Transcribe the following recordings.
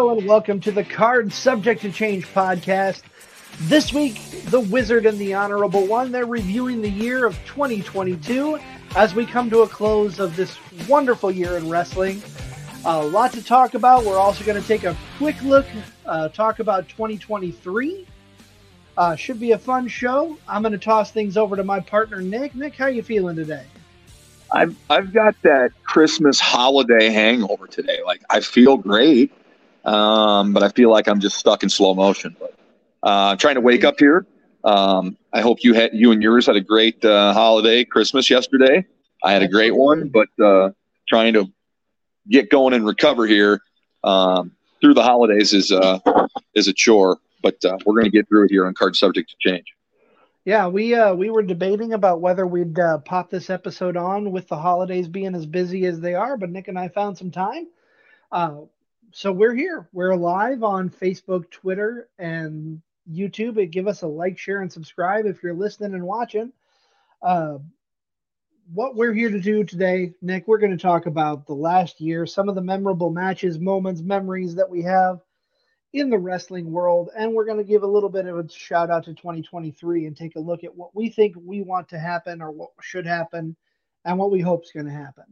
Hello and welcome to the Card Subject to Change podcast. This week, the Wizard and the Honorable One, they're reviewing the year of 2022 as we come to a close of this wonderful year in wrestling. A lot to talk about. We're also going to take a quick look, talk about 2023. Should be a fun show. I'm going to toss things over to my partner, Nick. Nick, how are you feeling today? I've got that Christmas holiday hangover today. Like, I feel great, but I feel like I'm just stuck in slow motion. But I'm trying to wake up here. I hope you and yours had a great holiday Christmas yesterday. I had a great one, but trying to get going and recover here through the holidays is a chore. But we're going to get through it here on Card Subject to Change. Yeah, we were debating about whether we'd pop this episode on with the holidays being as busy as they are, but Nick and I found some time. So we're here. We're live on Facebook, Twitter, and YouTube. Give us a like, share, and subscribe if you're listening and watching. What we're here to do today, Nick, we're going to talk about the last year, some of the memorable matches, moments, memories that we have in the wrestling world, and we're going to give a little bit of a shout out to 2023 and take a look at what we think we want to happen or what should happen and what we hope is going to happen.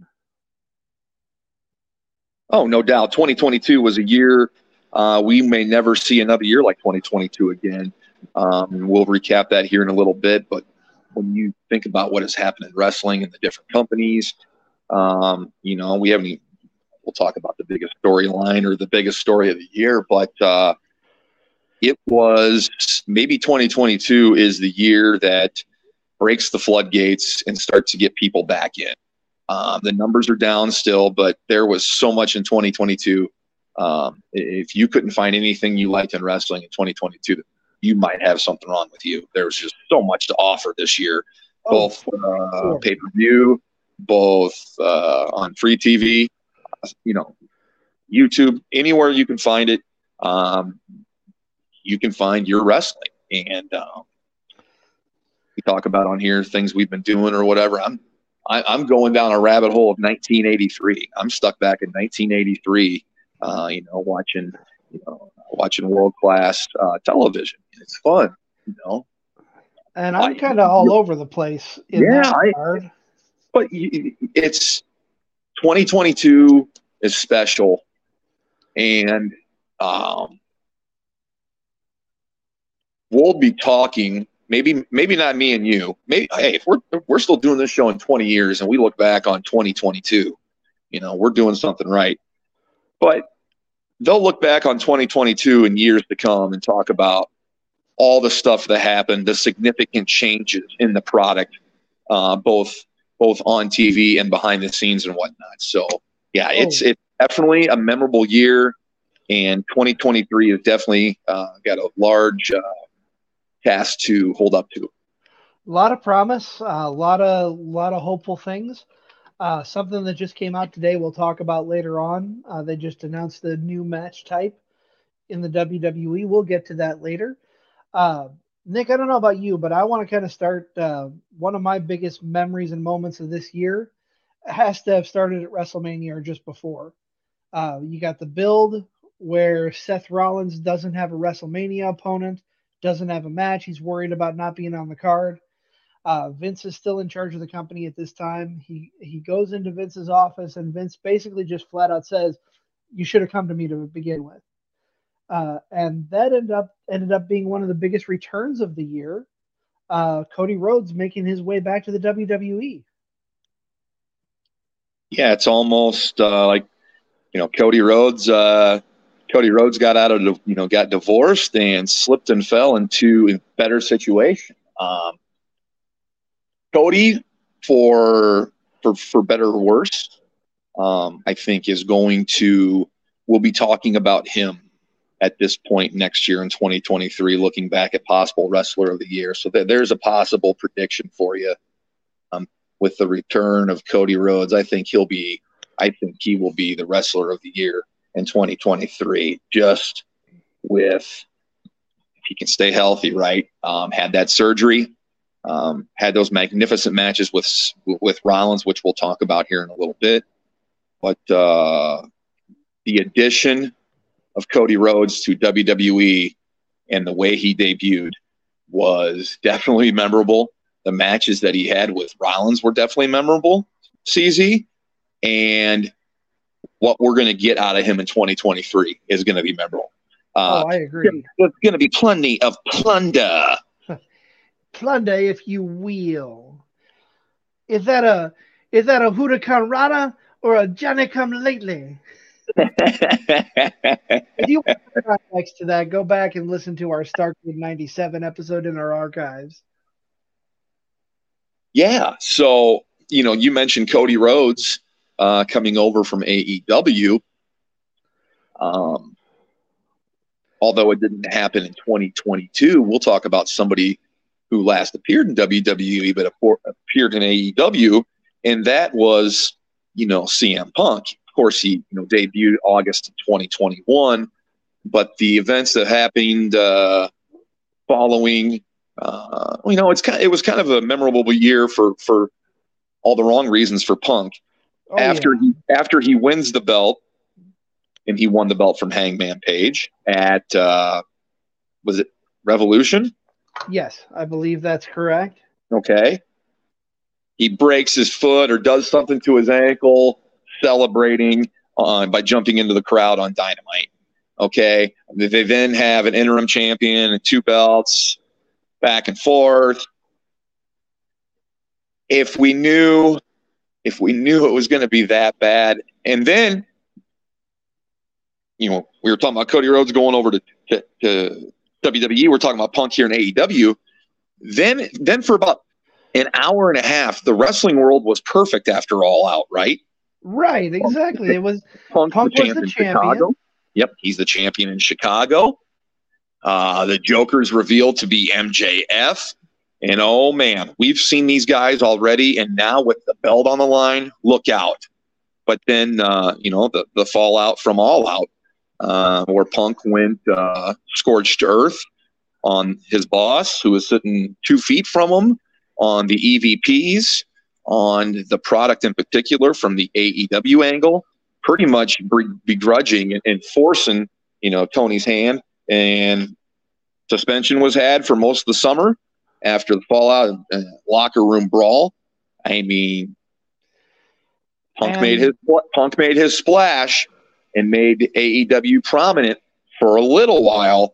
Oh, no doubt. 2022 was a year we may never see another year like 2022 again. And we'll recap that here in a little bit. But when you think about what has happened in wrestling and the different companies, we haven't even, we'll talk about the biggest storyline or the biggest story of the year, but it was maybe 2022 is the year that breaks the floodgates and starts to get people back in. The numbers are down still, but there was so much in 2022. If you couldn't find anything you liked in wrestling in 2022, you might have something wrong with you. There was just so much to offer this year, both pay-per-view, both on free TV, YouTube, anywhere you can find it, you can find your wrestling. And we talk about on here things we've been doing or whatever. I'm going down a rabbit hole of 1983. I'm stuck back in 1983, watching world-class television. It's fun, And I'm kind of all over the place in that regard. But it's 2022 is special, and we'll be talking. Maybe not me and you. Maybe if we're still doing this show in 20 years, and we look back on 2022, we're doing something right. But they'll look back on 2022 in years to come and talk about all the stuff that happened, the significant changes in the product, both on TV and behind the scenes and whatnot. So. Yeah, it's definitely a memorable year, and 2023 has definitely got a large task to hold up to. A lot of promise, a lot of hopeful things. Something that just came out today we'll talk about later on. They just announced the new match type in the WWE. We'll get to that later. Nick, I don't know about you, but I want to kind of start one of my biggest memories and moments of this year. Has to have started at WrestleMania or just before. You got the build where Seth Rollins doesn't have a WrestleMania opponent, doesn't have a match. He's worried about not being on the card. Vince is still in charge of the company at this time. He goes into Vince's office, and Vince basically just flat out says, "You should have come to me to begin with." And that ended up being one of the biggest returns of the year. Cody Rhodes making his way back to the WWE. Yeah, it's almost like Cody Rhodes. Cody Rhodes got got divorced and slipped and fell into a better situation. Cody, for better or worse, I think we'll be talking about him at this point next year in 2023, looking back at possible Wrestler of the Year. So there's a possible prediction for you. With the return of Cody Rhodes, I think he will be the Wrestler of the Year in 2023. Just if he can stay healthy, right? Had that surgery, had those magnificent matches with Rollins, which we'll talk about here in a little bit. But the addition of Cody Rhodes to WWE and the way he debuted was definitely memorable. The matches that he had with Rollins were definitely memorable, CZ. And what we're going to get out of him in 2023 is going to be memorable. I agree. There's going to be plenty of plunder. Plunder, if you will. Is that a Huracan Rana or a Johnny Come Lately? If you want context to that, go back and listen to our Starcade 97 episode in our archives. Yeah. So, you mentioned Cody Rhodes coming over from AEW. Although it didn't happen in 2022, we'll talk about somebody who last appeared in WWE but appeared in AEW, and that was, CM Punk. Of course, he debuted August of 2021, but the events that happened following, it was kind of a memorable year for all the wrong reasons for Punk. After he wins the belt, and he won the belt from Hangman Page at was it Revolution? Yes, I believe that's correct. Okay. He breaks his foot or does something to his ankle, celebrating by jumping into the crowd on Dynamite. Okay. They then have an interim champion and 2 belts, back and forth. If we knew it was going to be that bad, and then we were talking about Cody Rhodes going over to WWE. We're talking about Punk here in AEW. Then for about an hour and a half, the wrestling world was perfect after All Out, right? Right, exactly. It was Punk was the champion. Chicago. Yep, he's the champion in Chicago. The Joker's revealed to be MJF. And oh man, we've seen these guys already, and now with the belt on the line, look out. But then the fallout from All Out, where Punk went scorched earth on his boss, who was sitting 2 feet from him, on the EVPs, on the product in particular from the AEW angle, pretty much begrudging and forcing, Tony's hand. And suspension was had for most of the summer after the fallout and locker room brawl. I mean, Punk made his splash and made AEW prominent for a little while.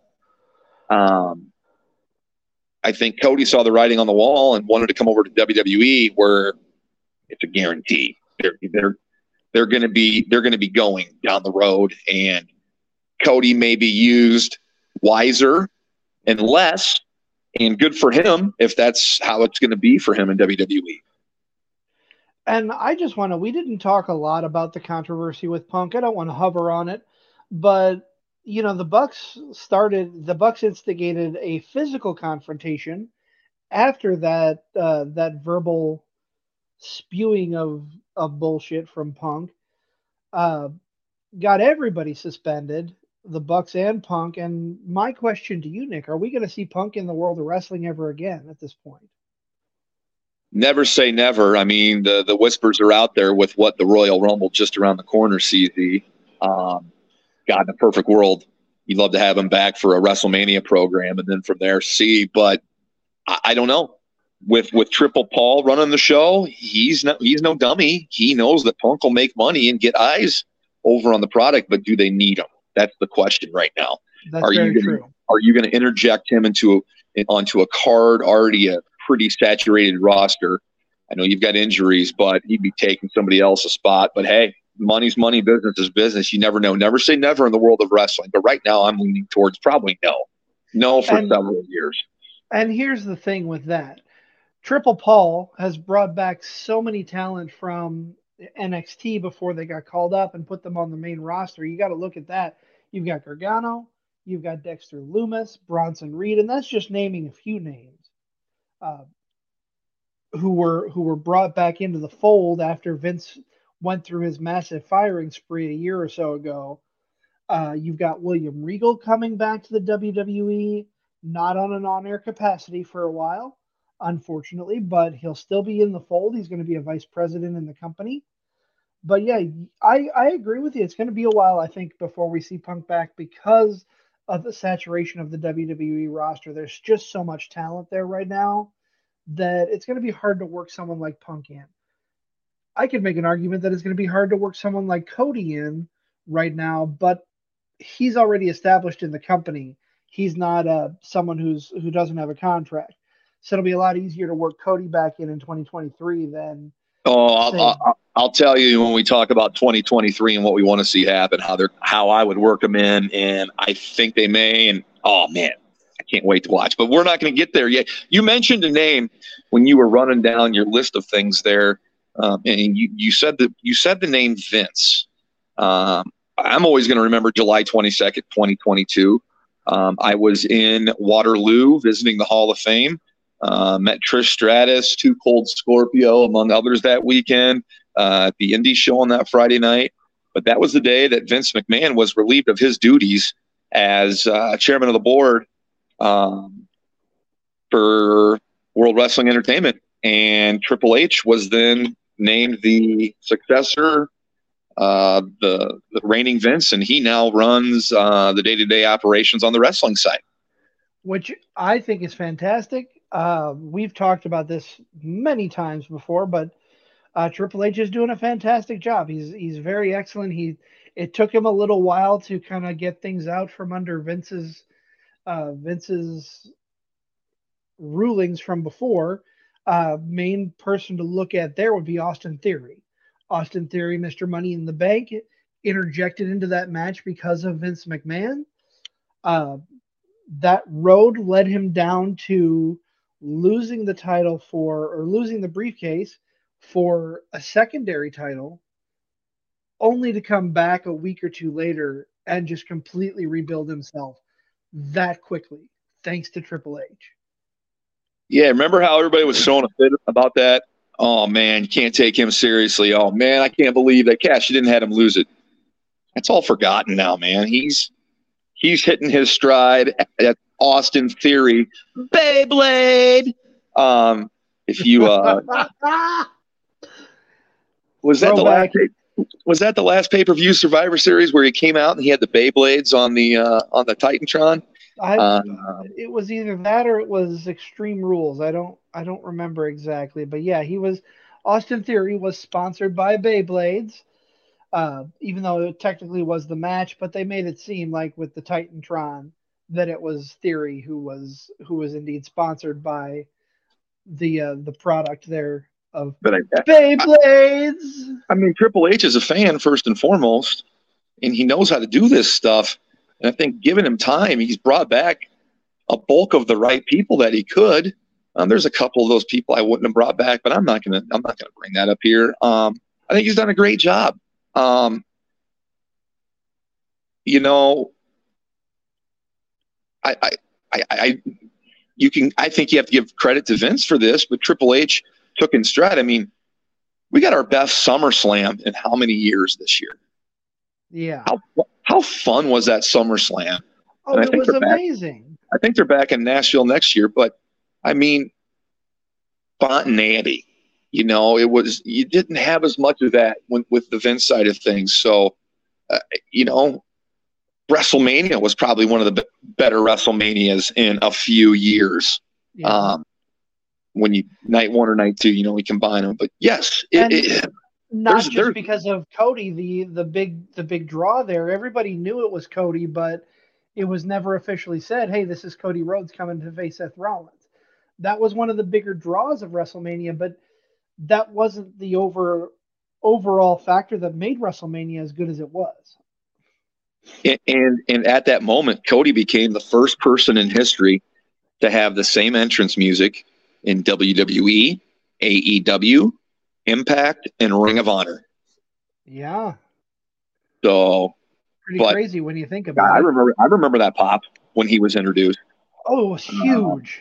I think Cody saw the writing on the wall and wanted to come over to WWE, where it's a guarantee they're going to be going down the road, and Cody may be used wiser and less, and good for him if that's how it's going to be for him in WWE. And I just we didn't talk a lot about the controversy with Punk. I don't want to hover on it, but the Bucks instigated a physical confrontation after that verbal spewing of bullshit from Punk. Got everybody suspended, the Bucks and Punk. And my question to you, Nick, are we going to see Punk in the world of wrestling ever again at this point? Never say never. I mean, the whispers are out there with what the Royal Rumble just around the corner, CZ. God, in a perfect world, you'd love to have him back for a WrestleMania program, and then from there see. But I don't know. With Triple Paul running the show, he's no dummy. He knows that Punk will make money and get eyes over on the product, but do they need him? That's the question right now. That's very true. Are you going to interject him onto a card already a pretty saturated roster? I know you've got injuries, but he'd be taking somebody else's spot. But hey, money's money, business is business. You never know. Never say never in the world of wrestling. But right now, I'm leaning towards probably no for several years. And here's the thing with that. Triple Paul has brought back so many talent from NXT before they got called up and put them on the main roster. You got to look at that. You've got Gargano, you've got Dexter Lumis, Bronson Reed, and that's just naming a few names who were brought back into the fold after Vince went through his massive firing spree a year or so ago. You've got William Regal coming back to the WWE, not on an on-air capacity for a while, unfortunately, but he'll still be in the fold. He's going to be a vice president in the company. But yeah, I agree with you. It's going to be a while, I think, before we see Punk back because of the saturation of the WWE roster. There's just so much talent there right now that it's going to be hard to work someone like Punk in. I could make an argument that it's going to be hard to work someone like Cody in right now, but he's already established in the company. He's not someone who doesn't have a contract, so it'll be a lot easier to work Cody back in 2023 than Oh, say. I'll tell you when we talk about 2023 and what we want to see happen, how I would work them in, and I think they may. And oh man, I can't wait to watch. But we're not going to get there yet. You mentioned a name when you were running down your list of things there, and you said the name Vince. I'm always going to remember July 22nd, 2022. I was in Waterloo visiting the Hall of Fame. Met Trish Stratus, Too Cold Scorpio, among others that weekend, at the Indie show on that Friday night. But that was the day that Vince McMahon was relieved of his duties as chairman of the board for World Wrestling Entertainment. And Triple H was then named the successor, the reigning Vince, and he now runs the day-to-day operations on the wrestling side. Which I think is fantastic. We've talked about this many times before, but Triple H is doing a fantastic job. He's very excellent. It took him a little while to kind of get things out from under Vince's rulings from before. Main person to look at there would be Austin Theory. Austin Theory, Mr. Money in the Bank, interjected into that match because of Vince McMahon. That road led him down to losing the briefcase for a secondary title, only to come back a week or two later and just completely rebuild himself that quickly, thanks to Triple H. Yeah, remember how everybody was throwing a fit about that? Oh, man, you can't take him seriously. Oh, man, I can't believe that Cash didn't have him lose it. That's all forgotten now, man. He's hitting his stride at Austin Theory. Beyblade! If you was that the last pay-per-view Survivor Series where he came out and he had the Beyblades on the Titantron? It was either that or it was Extreme Rules. I don't remember exactly, but yeah, Austin Theory was sponsored by Beyblades, even though it technically was the match, but they made it seem like with the Titantron that it was Theory who was indeed sponsored by the product there of Beyblades. I mean, Triple H is a fan first and foremost, and he knows how to do this stuff. And I think given him time, he's brought back a bulk of the right people that he could. There's a couple of those people I wouldn't have brought back, but I'm not gonna bring that up here. I think he's done a great job. You know, I think you have to give credit to Vince for this, but Triple H took in stride. I mean, we got our best SummerSlam in how many years this year? Yeah. How fun was that SummerSlam? Oh, it was amazing. I think they're back in Nashville next year, but I mean, spontaneity. You know, you didn't have as much of that with the Vince side of things. So, you know, WrestleMania was probably one of the better WrestleManias in a few years. Yeah. When you night one or night two, you know, we combine them. But yes, not just because of Cody, the big draw there. Everybody knew it was Cody, but it was never officially said, "Hey, this is Cody Rhodes coming to face Seth Rollins." That was one of the bigger draws of WrestleMania, but that wasn't the overall factor that made WrestleMania as good as it was. And at that moment, Cody became the first person in history to have the same entrance music in WWE, AEW, Impact, and Ring of Honor. Yeah. So pretty crazy when you think about it. I remember that pop when he was introduced. Oh, it was huge.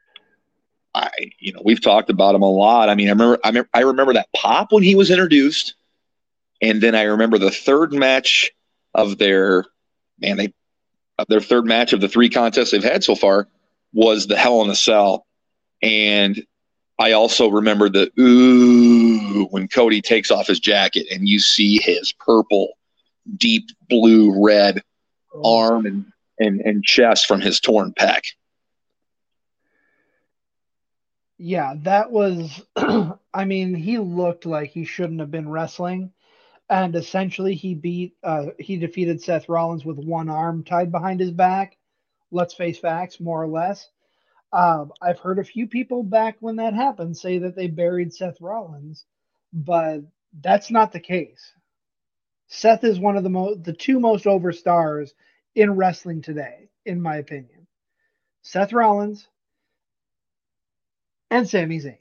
We've talked about him a lot. I mean, I remember that pop when he was introduced, and then I remember the third match of their third match of the three contests they've had so far was the Hell in a Cell, and I also remember the ooh when Cody takes off his jacket and you see his purple, deep blue red arm and chest from his torn pec. Yeah, that was. I mean, he looked like he shouldn't have been wrestling, and essentially he defeated Seth Rollins with one arm tied behind his back. Let's face facts, more or less. I've heard a few people back when that happened say that they buried Seth Rollins, but that's not the case. Seth is one of the two most over stars in wrestling today, in my opinion. Seth Rollins and Sami Zayn.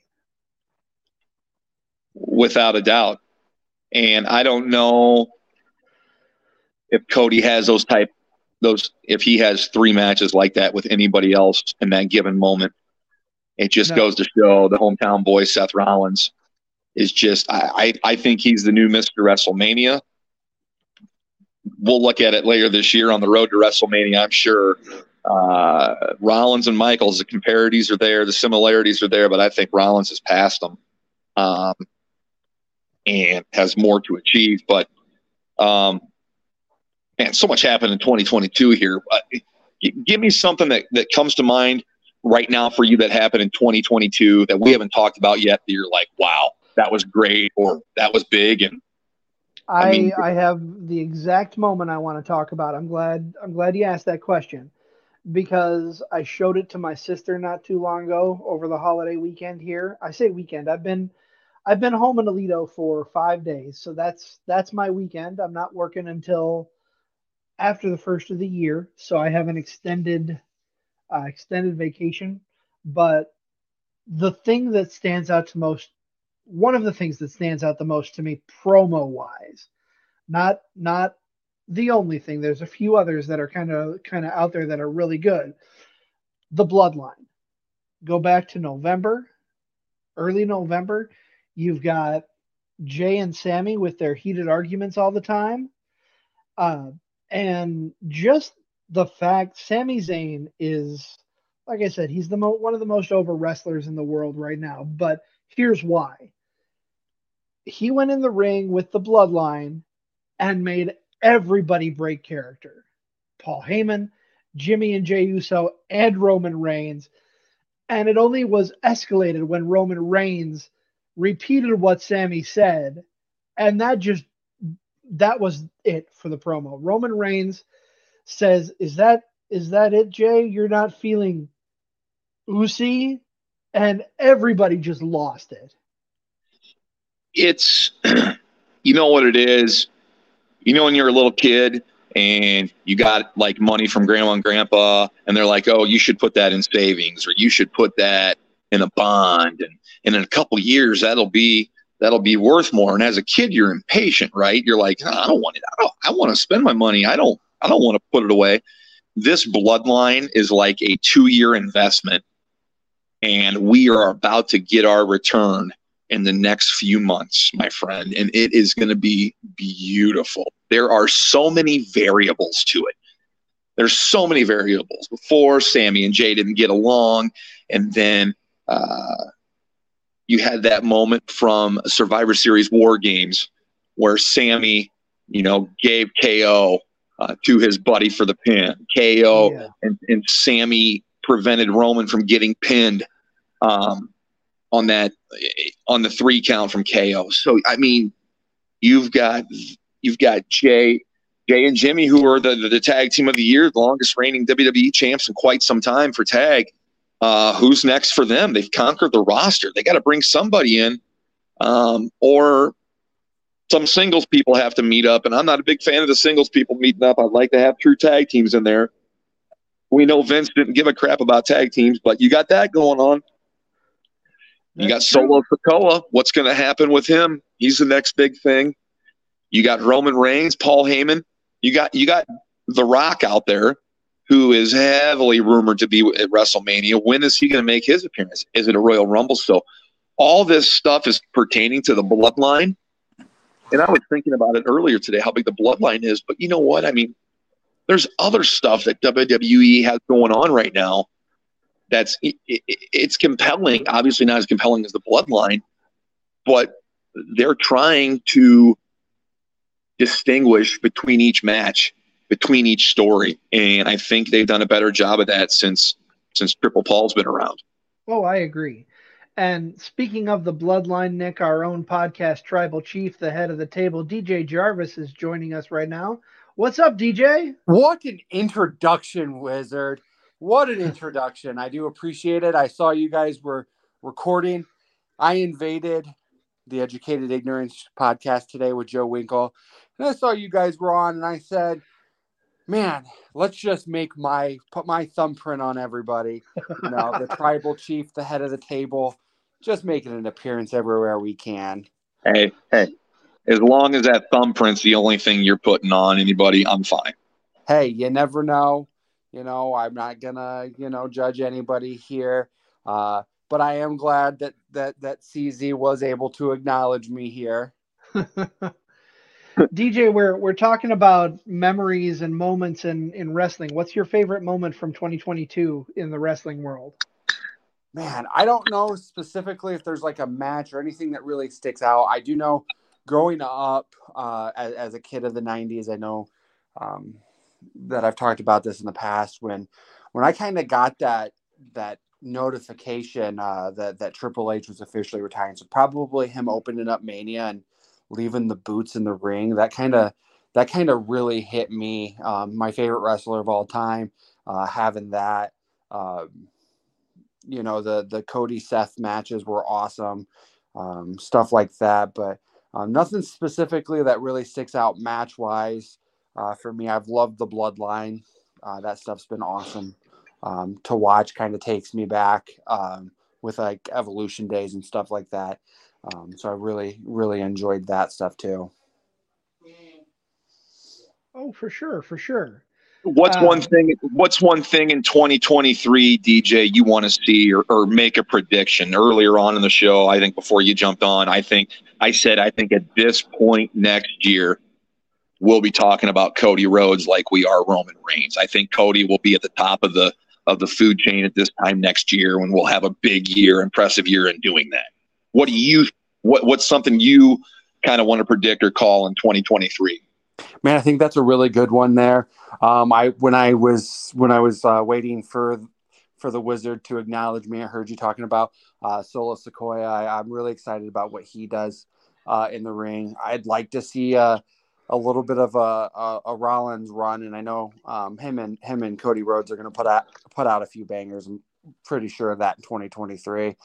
Without a doubt. And I don't know if Cody has if he has 3 matches like that with anybody else in that given moment. It just goes to show the hometown boy, Seth Rollins, is just, I think he's the new Mr. WrestleMania. We'll look at it later this year on the road to WrestleMania, I'm sure. Rollins and Michaels, the comparatives are there, the similarities are there, but I think Rollins has passed them and has more to achieve. But, man, so much happened in 2022 here. Give me something that comes to mind right now for you that happened in 2022 that we haven't talked about yet that you're like, wow, that was great or that was big. And I have the exact moment I want to talk about. I'm glad you asked that question because I showed it to my sister not too long ago over the holiday weekend here. I say weekend. I've been home in Aledo for 5 days, so that's my weekend. I'm not working until after the first of the year, so I have an extended vacation. But the thing that stands out to most, one of the things that stands out the most to me, promo wise, not the only thing. There's a few others that are kind of out there that are really good. The Bloodline. Go back to November, early November. You've got Jay and Sammy with their heated arguments all the time. And just the fact Sami Zayn is, like I said, he's one of the most over wrestlers in the world right now. But here's why. He went in the ring with the Bloodline and made everybody break character. Paul Heyman, Jimmy and Jey Uso, and Roman Reigns. And it only was escalated when Roman Reigns repeated what Sammy said. And that was it for the promo. Roman Reigns says, is that it, Jay? You're not feeling Usi? And everybody just lost it. It's, you know what it is? You know when you're a little kid and you got like money from grandma and grandpa and they're like, oh, you should put that in savings or you should put that in a bond. And in a couple of years, that'll be worth more. And as a kid, you're impatient, right? You're like, I don't want it. I want to spend my money. I don't want to put it away. This Bloodline is like a 2-year investment, and we are about to get our return in the next few months, my friend, and it is going to be beautiful. There are so many variables to it. There's so many variables. Before, Sammy and Jay didn't get along, and then you had that moment from Survivor Series War Games where Sammy, gave KO to his buddy for the pin. KO and Sammy prevented Roman from getting pinned on the 3 count from KO. So I mean, you've got Jay and Jimmy, who are the tag team of the year, the longest reigning WWE champs in quite some time for tag. Who's next for them? They've conquered the roster. They got to bring somebody in, or some singles people have to meet up. And I'm not a big fan of the singles people meeting up. I'd like to have true tag teams in there. We know Vince didn't give a crap about tag teams, but you got that going on. You got Solo Sikoa. What's going to happen with him? He's the next big thing. You got Roman Reigns, Paul Heyman. You got The Rock out there, who is heavily rumored to be at WrestleMania. When is he going to make his appearance? Is it a Royal Rumble? So all this stuff is pertaining to the Bloodline. And I was thinking about it earlier today, how big the Bloodline is. But you know what? I mean, there's other stuff that WWE has going on right now it's compelling. Obviously, not as compelling as the Bloodline, but they're trying to distinguish between each match, between each story, and I think they've done a better job of that since Triple Paul's been around. Oh, I agree. And speaking of the Bloodline, Nick, our own podcast tribal chief, the head of the table, DJ Jarvis, is joining us right now. What's up, DJ? What an introduction, Wizard. What an introduction. I do appreciate it. I saw you guys were recording. I invaded the Educated Ignorance podcast today with Joe Winkle. And I saw you guys were on, and I said, man, let's just put my thumbprint on everybody. You know, the tribal chief, the head of the table, just making an appearance everywhere we can. Hey, as long as that thumbprint's the only thing you're putting on anybody, I'm fine. Hey, you never know. You know, I'm not gonna, judge anybody here. But I am glad that CZ was able to acknowledge me here. DJ, we're talking about memories and moments in wrestling. What's your favorite moment from 2022 in the wrestling world? Man, I don't know specifically if there's like a match or anything that really sticks out. I do know growing up as a kid of the 90s, I know that I've talked about this in the past when I kind of got that notification that Triple H was officially retiring. So probably him opening up Mania and leaving the boots in the ring. That kind of really hit me. My favorite wrestler of all time, having that. The Cody Seth matches were awesome. Stuff like that, but nothing specifically that really sticks out match wise. For me, I've loved the Bloodline. That stuff's been awesome to watch. Kind of takes me back with like Evolution days and stuff like that. So I really, really enjoyed that stuff too. Oh, for sure. What's one thing in 2023, DJ, you want to see or make a prediction? Earlier on in the show, I think before you jumped on, I think at this point next year, we'll be talking about Cody Rhodes like we are Roman Reigns. I think Cody will be at the top of the food chain at this time next year when we'll have a big year, impressive year in doing that. What's something you kind of want to predict or call in 2023? Man, I think that's a really good one there. When I was waiting for the Wizard to acknowledge me, I heard you talking about Solo Sikoa. I'm really excited about what he does in the ring. I'd like to see a little bit of a Rollins run, and I know him and Cody Rhodes are going to put out a few bangers. I'm pretty sure of that in 2023.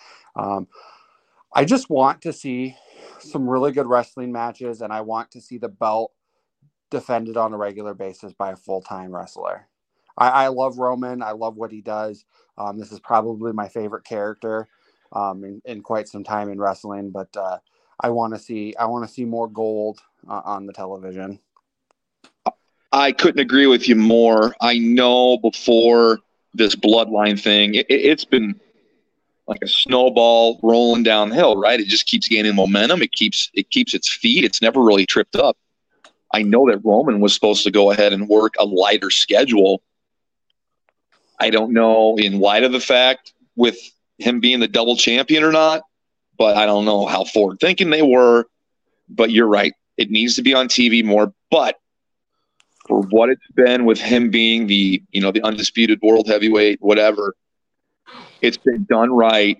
I just want to see some really good wrestling matches, and I want to see the belt defended on a regular basis by a full-time wrestler. I love Roman. I love what he does. This is probably my favorite character in quite some time in wrestling, but I want to see more gold on the television. I couldn't agree with you more. I know before this Bloodline thing, it's been like a snowball rolling downhill, right? It just keeps gaining momentum. It keeps its feet. It's never really tripped up. I know that Roman was supposed to go ahead and work a lighter schedule. I don't know in light of the fact with him being the double champion or not, but I don't know how forward thinking they were. But you're right. It needs to be on TV more. But for what it's been with him being the undisputed world heavyweight, whatever, it's been done right.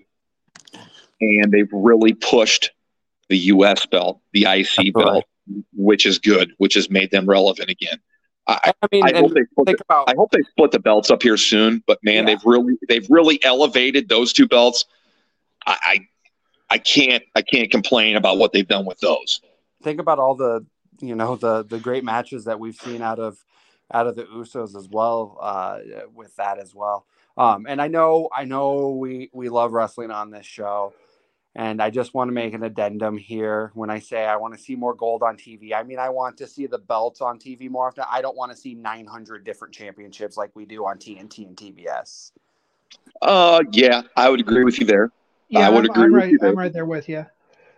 And they've really pushed the U.S. belt, the IC belt, which is good, which has made them relevant again. I hope they split the belts up here soon, but man, they've really elevated those two belts. I can't complain about what they've done with those. Think about all the great matches that we've seen out of the Usos as well, with that as well. And I know we love wrestling on this show. And I just want to make an addendum here when I say I want to see more gold on TV. I mean, I want to see the belts on TV more often. I don't want to see 900 different championships like we do on TNT and TBS. Yeah, I would agree with you there. Yeah, I would agree with you there. I'm right there with you.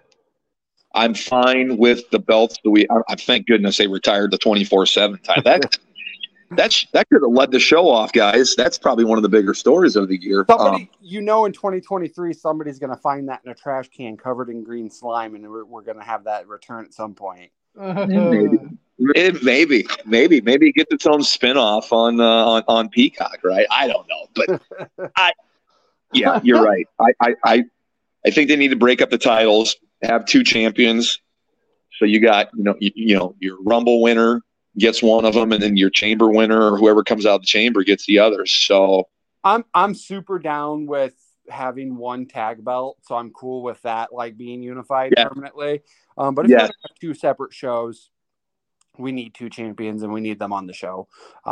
I'm fine with the belts that thank goodness they retired the 24/7 title. that could have led the show off, guys. That's probably one of the bigger stories of the year. Somebody, in 2023, somebody's going to find that in a trash can covered in green slime, and we're going to have that return at some point. Maybe get its own spinoff on Peacock, right? I don't know, but you're right. I think they need to break up the titles, have two champions. So you got your Rumble winner gets one of them, and then your Chamber winner or whoever comes out of the Chamber gets the others. So I'm super down with having one tag belt, so I'm cool with that, like being unified permanently. But if you have two separate shows, we need two champions, and we need them on the show.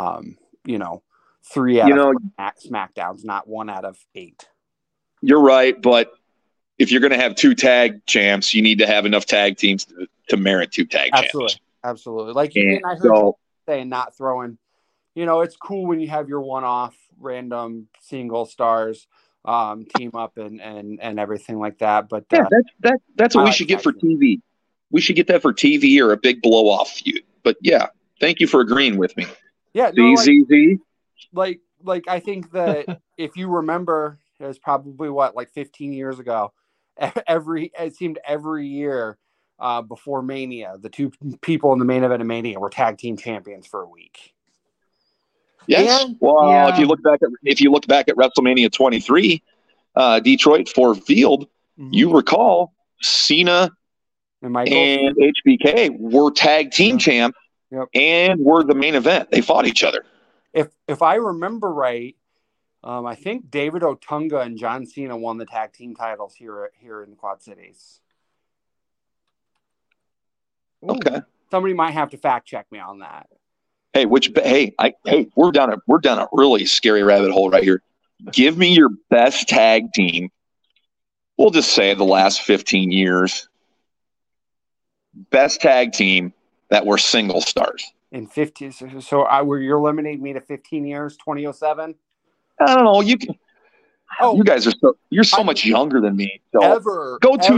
3 out of 4 SmackDowns, not 1 out of 8. You're right, but if you're going to have two tag champs, you need to have enough tag teams to merit two tag champs. Absolutely. Like I heard you saying not throwing, it's cool when you have your one-off random single stars team up and everything like that. But that's what we should get for TV. We should get that for TV or a big blow-off feud. But thank you for agreeing with me. Yeah, ZZZ. Like I think that if you remember, it was probably 15 years ago. It seemed every year before Mania, the two people in the main event of Mania were tag team champions for a week. Yes. If you look back at WrestleMania 23, Detroit Ford Field, you recall Cena and HBK were tag team champ and were the main event. They fought each other. If I remember right, I think David Otunga and John Cena won the tag team titles here in the Quad Cities. Okay. Somebody might have to fact check me on that. Hey, we're down a really scary rabbit hole right here. Give me your best tag team. We'll just say the last 15 years. Best tag team that were single stars. In 15, so you're eliminating me to 15 years, 2007? I don't know. You can. Oh, you guys you're so much younger than me. So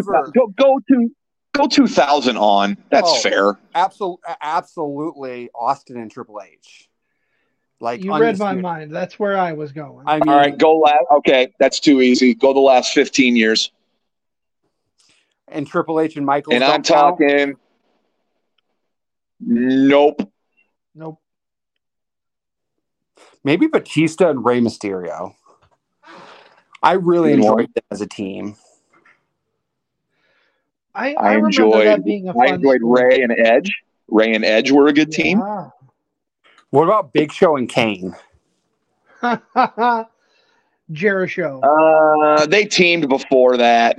go 2000 on. That's fair. Absolutely. Austin and Triple H. You read my mind. That's where I was going. All right, go last. Okay, that's too easy. Go the last 15 years. And Triple H and Michaels. And I'm talking. Nope. Maybe Batista and Rey Mysterio. I really enjoyed them as a team. I enjoyed that being a fun enjoyed sport. Ray and Edge. Ray and Edge were a good team. What about Big Show and Kane? Jericho. They teamed before that.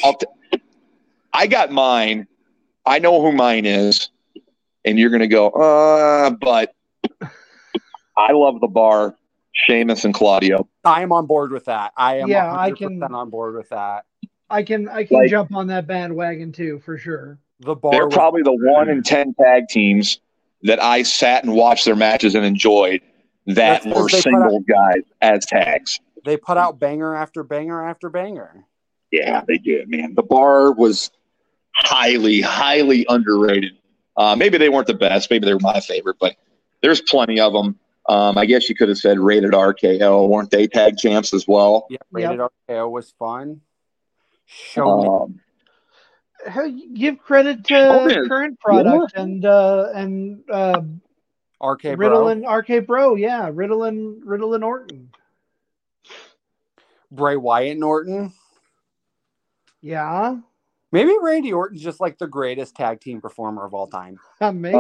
I got mine. I know who mine is. And you're going to go, but I love the Bar, Sheamus and Claudio. I am on board with that. I am 100% on board with that. I can jump on that bandwagon too, for sure. They're probably the 1 in 10 tag teams that I sat and watched their matches and enjoyed that were single guys as tags. They put out banger after banger after banger. Yeah, they did, man. The Bar was highly, highly underrated. Maybe they weren't the best. Maybe they were my favorite, but there's plenty of them. I guess you could have said Rated RKO. Weren't they tag champs as well? Yeah, Rated RKO was fun. Show me. Give credit to current product and RK Riddle and RK Bro. Yeah, Riddle and Orton. Bray Wyatt and Orton. Yeah. Maybe Randy Orton's just like the greatest tag team performer of all time. Maybe.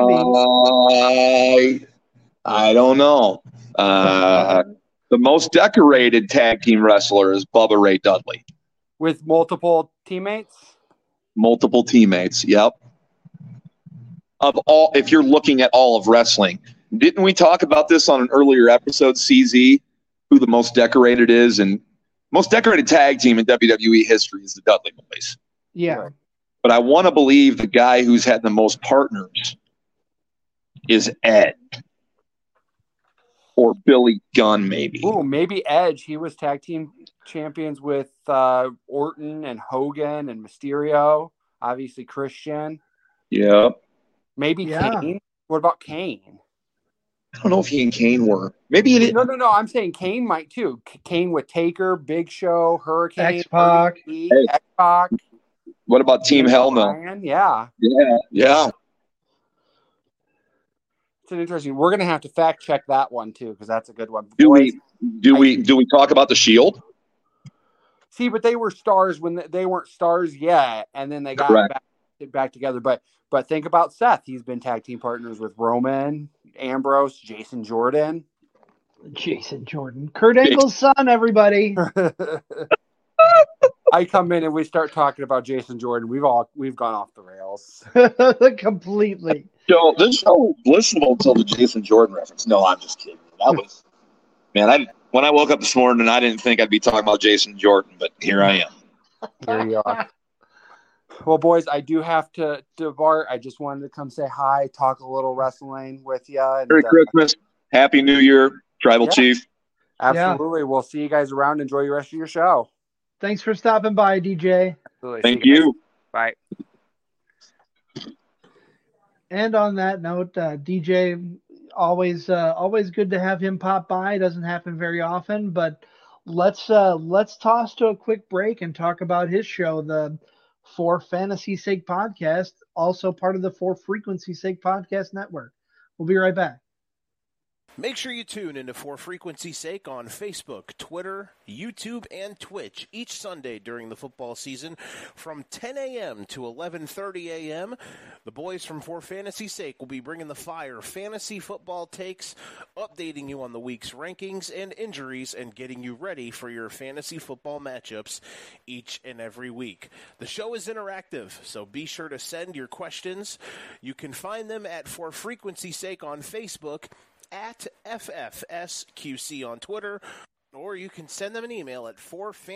I don't know. The most decorated tag team wrestler is Bubba Ray Dudley. With multiple teammates? Multiple teammates, yep. If you're looking at all of wrestling. Didn't we talk about this on an earlier episode, CZ, who the most decorated is? And most decorated tag team in WWE history is the Dudley Boys. Yeah. But I want to believe the guy who's had the most partners is Ed. Or Billy Gunn, maybe. Ooh, maybe Edge. He was tag team champions with Orton and Hogan and Mysterio. Obviously, Christian. Yeah. Maybe Kane. What about Kane? I don't know if he and Kane were. Maybe he didn't. No. I'm saying Kane might too. Kane with Taker, Big Show, Hurricane, X-Pac. X-Pac. What about Team Hell No? Yeah. It's an interesting. We're gonna have to fact check that one too because that's a good one. Do we talk about the Shield? See, but they were stars when they weren't stars yet, and then they got back together. But think about Seth. He's been tag team partners with Roman, Ambrose, Jason Jordan. Kurt Angle's son, everybody. I come in and we start talking about Jason Jordan. We've gone off the rails completely. So this show listenable until the Jason Jordan reference. No, I'm just kidding. That was when I woke up this morning, I didn't think I'd be talking about Jason Jordan, but here I am. Here you are. Well, boys, I do have to depart. I just wanted to come say hi, talk a little wrestling with you. Merry Christmas, Happy New Year, Tribal Chief. Absolutely. Yeah. We'll see you guys around. Enjoy the rest of your show. Thanks for stopping by, DJ. Absolutely. Thank you. Bye. And on that note, DJ, always good to have him pop by. It doesn't happen very often, but let's toss to a quick break and talk about his show, the For Fantasy Sake podcast, also part of the For Frequency Sake podcast network. We'll be right back. Make sure you tune into For Frequency's Sake on Facebook, Twitter, YouTube, and Twitch each Sunday during the football season from 10 a.m. to 11:30 a.m. The boys from For Fantasy's Sake will be bringing the fire fantasy football takes, updating you on the week's rankings and injuries, and getting you ready for your fantasy football matchups each and every week. The show is interactive, so be sure to send your questions. You can find them at For Frequency's Sake on Facebook, at FFSQC on Twitter, or you can send them an email at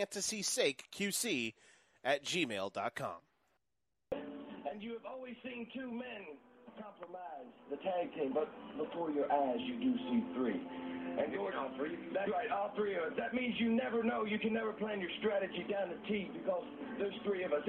forfantasysakeqc@gmail.com. And you have always seen two men compromise the tag team, but before your eyes you do see three. And all three? That's right, all three of us. That means you never know. You can never plan your strategy down the T because there's three of us.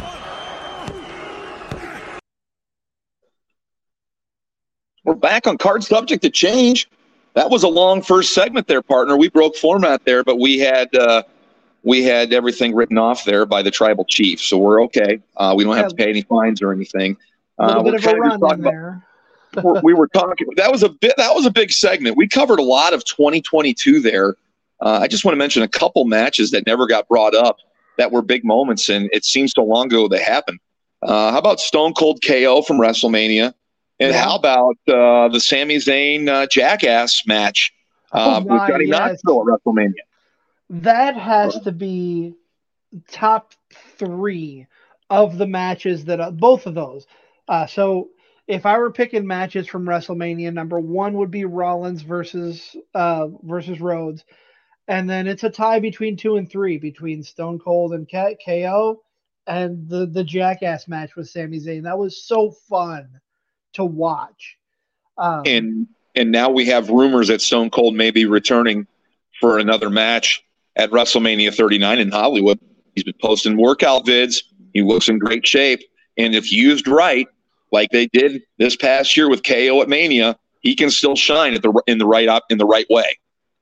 We're back on Card Subject to Change. That was a long first segment there, partner. We broke format there, but we had everything written off there by the Tribal Chief, so we're okay. We don't have to pay any fines or anything. A little bit of a run in there. We were talking. That was a big segment. We covered a lot of 2022 there. I just want to mention a couple matches that never got brought up that were big moments, and it seems so long ago they happened. How about Stone Cold KO from WrestleMania? And how about the Sami Zayn Jackass match with Johnny Knoxville at WrestleMania? That has to be top 3 of the matches that both of those. So if I were picking matches from WrestleMania, number 1 would be Rollins versus Rhodes, and then it's a tie between 2 and 3 between Stone Cold and KO, and the Jackass match with Sami Zayn. That was so fun to watch. And now we have rumors that Stone Cold may be returning for another match at WrestleMania 39 in Hollywood. He's been posting workout vids. He looks in great shape. And if used right, like they did this past year with KO at Mania, he can still shine in the right way.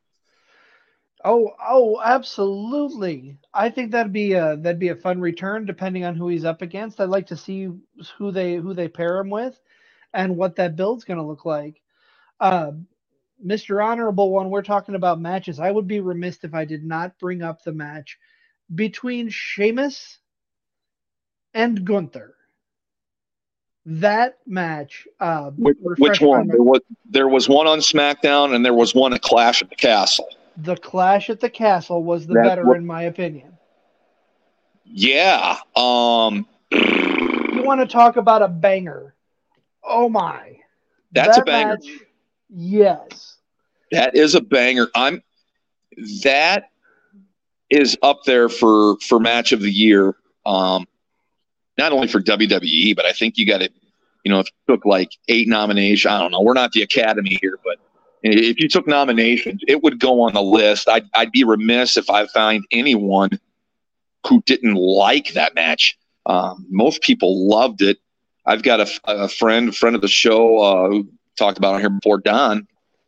Oh, absolutely. I think that'd be a fun return depending on who he's up against. I'd like to see who they pair him with and what that build's going to look like. Mr. Honorable One, we're talking about matches. I would be remiss if I did not bring up the match between Sheamus and Gunther. That match. Which one? There was one on SmackDown and there was one at Clash at the Castle. The Clash at the Castle was the better, in my opinion. Yeah. You want to talk about a banger? Oh my! That's a banger. Match, yes. That is a banger. That is up there for match of the year. Not only for WWE, but I think you got it. If you took like 8 nominations, I don't know. We're not the Academy here, but if you took nominations, it would go on the list. I'd be remiss if I find anyone who didn't like that match. Most people loved it. I've got a friend of the show who talked about it here before, Don.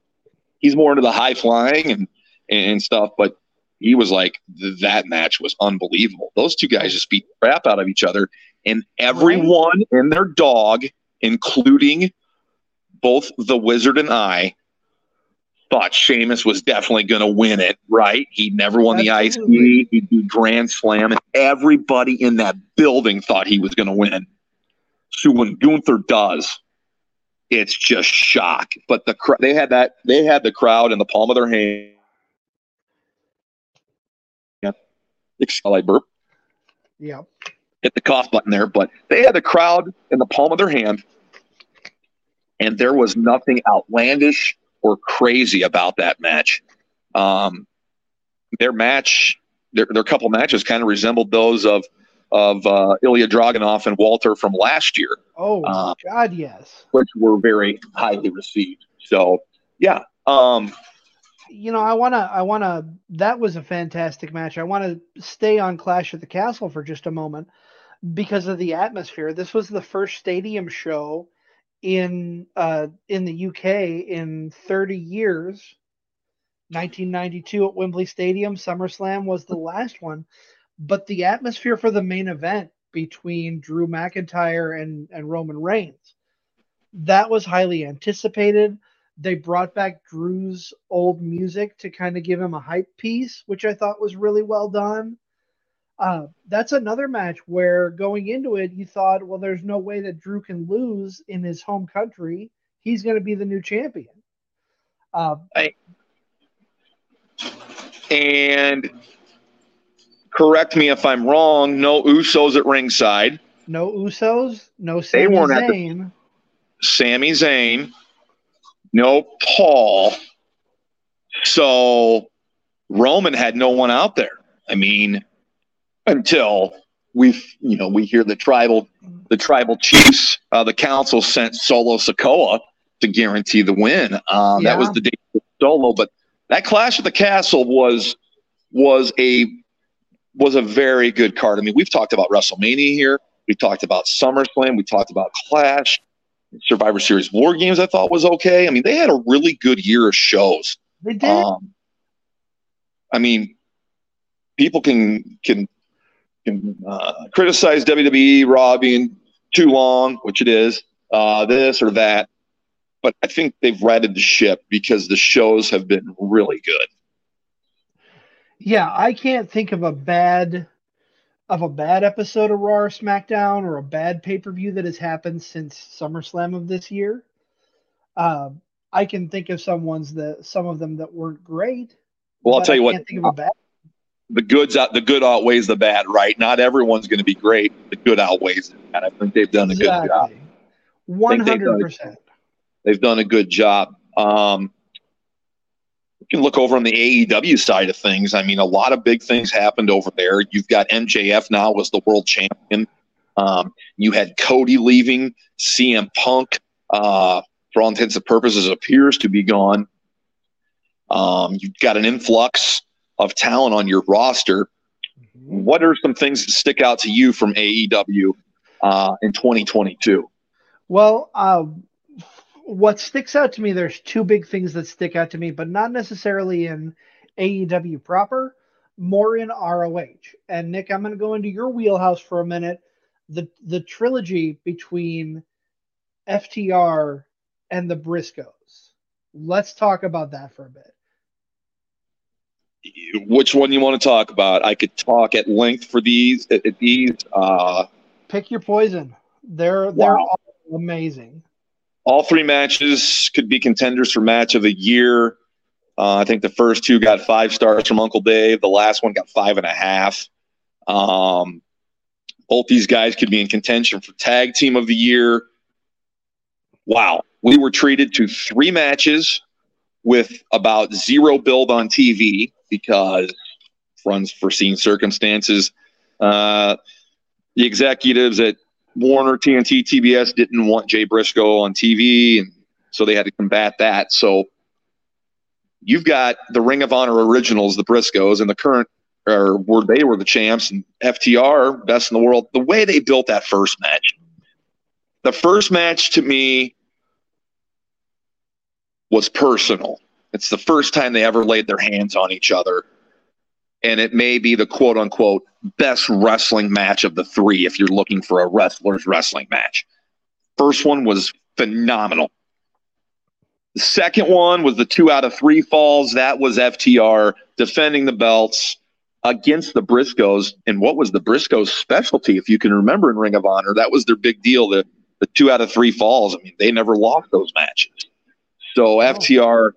he's more into the high flying and stuff, but he was like, that match was unbelievable. Those two guys just beat the crap out of each other, and everyone and their dog, including both the Wizard and I, thought Sheamus was definitely going to win it, right? He never won the IC. He'd do Grand Slam, and everybody in that building thought he was going to win. So when Gunther does, it's just shock. But they had the crowd in the palm of their hand. I burp. Yeah. Hit the cough button there, but they had the crowd in the palm of their hand, and there was nothing outlandish or crazy about that match. Their couple matches kind of resembled those of Ilya Dragunov and Walter from last year. Oh, God, yes. Which were very highly received. So, yeah. That was a fantastic match. I want to stay on Clash at the Castle for just a moment because of the atmosphere. This was the first stadium show in the UK in 30 years. 1992 at Wembley Stadium. SummerSlam was the last one. But the atmosphere for the main event between Drew McIntyre and Roman Reigns, that was highly anticipated. They brought back Drew's old music to kind of give him a hype piece, which I thought was really well done. That's another match where going into it, you thought, well, there's no way that Drew can lose in his home country. He's going to be the new champion. And correct me if I'm wrong, no Usos at ringside. No Usos, no Sami Zayn. Sami Zayn. No Paul. So Roman had no one out there. I mean, until we hear the tribal chiefs, the council sent Solo Sikoa to guarantee the win. That was the day for Solo. But that Clash at the Castle was a very good card. I mean, we've talked about WrestleMania here. We talked about SummerSlam. We talked about Clash. Survivor Series War Games, I thought was okay. I mean, they had a really good year of shows. They did. I mean, people can criticize WWE Raw being too long, which it is, this or that. But I think they've righted the ship because the shows have been really good. Yeah, I can't think of a bad episode of Raw or SmackDown or a bad pay-per-view that has happened since SummerSlam of this year. I can think of some of them that weren't great. Well, I'll tell you what. Can't think of a bad. The good outweighs the bad, right? Not everyone's going to be great. The good outweighs it, and I think they've done a good job. 100%. They've done a good job. You can look over on the AEW side of things. I mean, a lot of big things happened over there. You've got MJF now was the world champion. You had Cody leaving. CM Punk, for all intents and purposes, appears to be gone. You've got an influx of talent on your roster. What are some things that stick out to you from AEW in 2022? Well, what sticks out to me, there's two big things that stick out to me, but not necessarily in AEW proper, more in ROH. And Nick, I'm going to go into your wheelhouse for a minute. The trilogy between FTR and the Briscoes. Let's talk about that for a bit. Which one you want to talk about? I could talk at length for these. Pick your poison. They're all amazing. All three matches could be contenders for match of the year. I think the first two got 5 stars from Uncle Dave. The last one got 5.5. Both these guys could be in contention for tag team of the year. Wow. We were treated to 3 matches with about 0 build on TV because for unforeseen circumstances, the executives at Warner, TNT, TBS didn't want Jay Briscoe on TV, and so they had to combat that. So you've got the Ring of Honor originals, the Briscoes, and the current, or they were the champs, and FTR, best in the world. The way they built that first match, the first match to me was personal. It's the first time they ever laid their hands on each other. And it may be the quote-unquote best wrestling match of the three if you're looking for a wrestler's wrestling match. First one was phenomenal. The second one was the 2 out of 3 falls. That was FTR defending the belts against the Briscoes. And what was the Briscoes' specialty, if you can remember in Ring of Honor? That was their big deal, the 2 out of 3 falls. I mean, they never lost those matches. So FTR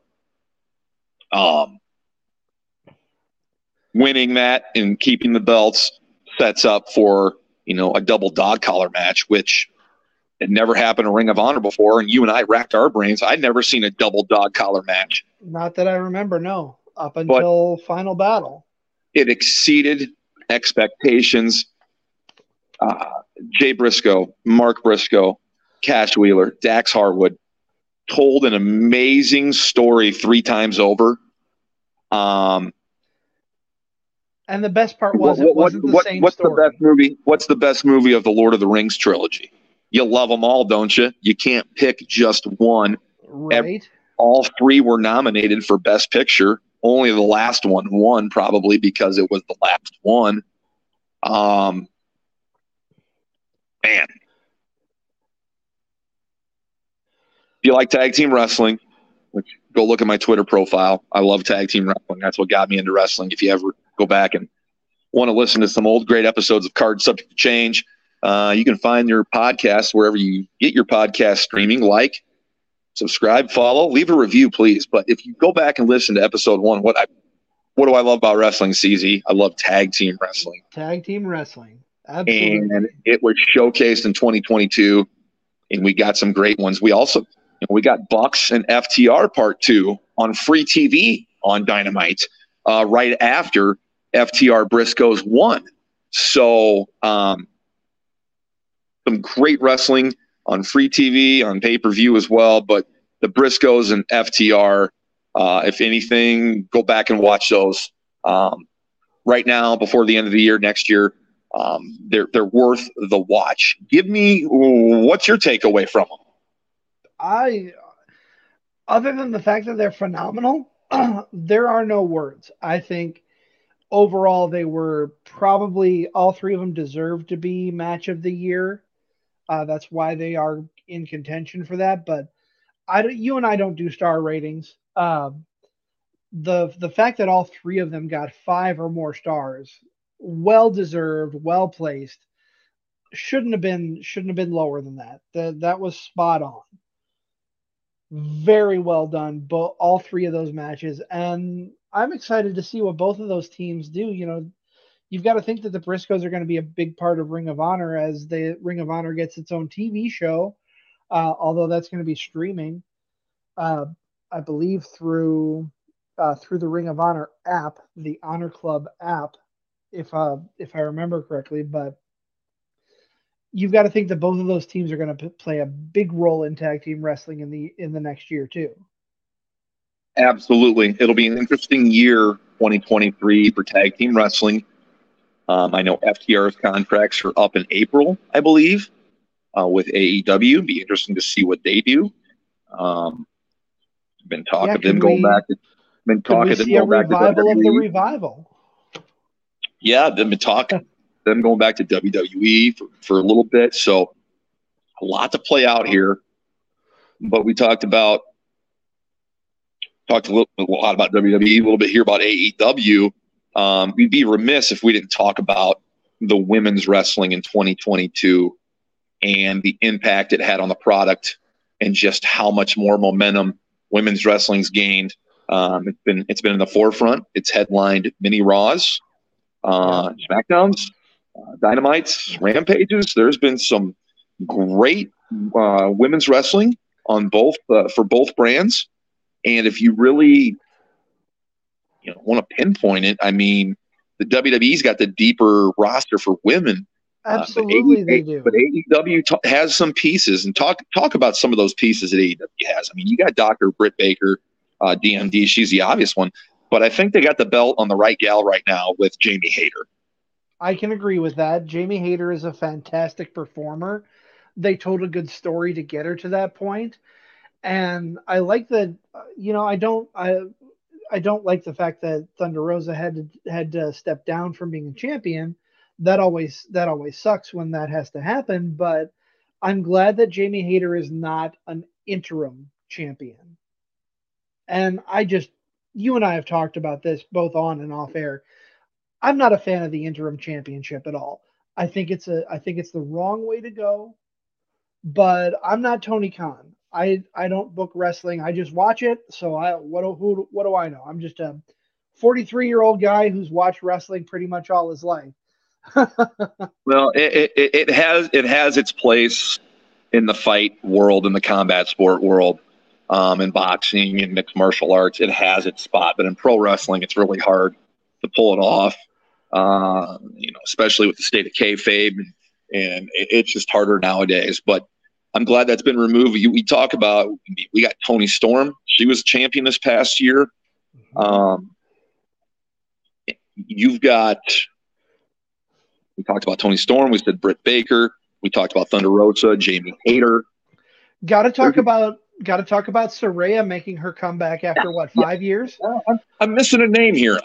winning that and keeping the belts sets up for, a double dog collar match, which had never happened in Ring of Honor before. And you and I racked our brains. I'd never seen a double dog collar match. Not that I remember, no, up until Final Battle. It exceeded expectations. Jay Briscoe, Mark Briscoe, Cash Wheeler, Dax Harwood told an amazing story 3 times over. And the best part was it wasn't the same story. The best movie? What's the best movie of the Lord of the Rings trilogy? You love them all, don't you? You can't pick just one. Right. All 3 were nominated for Best Picture. Only the last one won, probably because it was the last one. Man. If you like tag team wrestling, go look at my Twitter profile. I love tag team wrestling. That's what got me into wrestling. If you ever go back and want to listen to some old great episodes of Card Subject to Change, you can find your podcast wherever you get your podcast streaming. Like, subscribe, follow, leave a review, please. But if you go back and listen to episode 1, what do I love about wrestling, CZ? I love tag team wrestling. Tag team wrestling. Absolutely. And it was showcased in 2022, and we got some great ones. We also, we got Bucks and FTR Part 2 on free TV on Dynamite right after FTR Briscoes won. So some great wrestling on free TV, on pay-per-view as well. But the Briscoes and FTR, if anything, go back and watch those right now before the end of the year, next year. They're worth the watch. Give me, what's your takeaway from them? Other than the fact that they're phenomenal, there are no words. I think overall they were probably, all 3 of them deserve to be match of the year. That's why they are in contention for that. But you and I don't do star ratings. The fact that all 3 of them got 5 or more stars, well deserved, well placed, shouldn't have been lower than that. That was spot on. Very well done, but all 3 of those matches, and I'm excited to see what both of those teams do. You've got to think that the Briscoes are going to be a big part of Ring of Honor as the Ring of Honor gets its own TV show, although that's going to be streaming, I believe through the Ring of Honor app, the Honor Club app, if I remember correctly. But you've got to think that both of those teams are going to play a big role in tag team wrestling in the next year too. Absolutely. It'll be an interesting year, 2023, for tag team wrestling. I know FTR's contracts are up in April, I believe, with AEW. It'd be interesting to see what they do. Been talk of them going back to. Been talk of them going back to revival of the revival. Yeah, they've been talking. Them going back to WWE for a little bit. So a lot to play out here. But we talked a lot about WWE, a little bit here about AEW. We'd be remiss if we didn't talk about the women's wrestling in 2022 and the impact it had on the product and just how much more momentum women's wrestling's gained. It's been in the forefront. It's headlined mini Raws, SmackDowns, Dynamites, Rampages. There's been some great women's wrestling on both for both brands. And if you really want to pinpoint it, I mean, the WWE's got the deeper roster for women. Absolutely, they do. But AEW has some pieces, and talk about some of those pieces that AEW has. I mean, you got Dr. Britt Baker, DMD. She's the obvious one. But I think they got the belt on the right gal right now with Jamie Hayter. I can agree with that. Jamie Hayter is a fantastic performer. They told a good story to get her to that point. And I like that. I don't like the fact that Thunder Rosa had to step down from being a champion. That always sucks when that has to happen. But I'm glad that Jamie Hayter is not an interim champion. And you and I have talked about this both on and off air. I'm not a fan of the interim championship at all. I think it's the wrong way to go. But I'm not Tony Khan. I don't book wrestling. I just watch it. So what do I know? I'm just a 43-year-old guy who's watched wrestling pretty much all his life. Well, it has its place in the fight world, in the combat sport world, in boxing and mixed martial arts. It has its spot, but in pro wrestling, it's really hard to pull it off. Especially with the state of kayfabe, and it's just harder nowadays. But I'm glad that's been removed. We talk about, we got Toni Storm. She was champion this past year. We talked about Toni Storm. We said Britt Baker. We talked about Thunder Rosa, Jamie Hayter. Got to talk about Saraya making her comeback after 5 years? I'm missing a name here.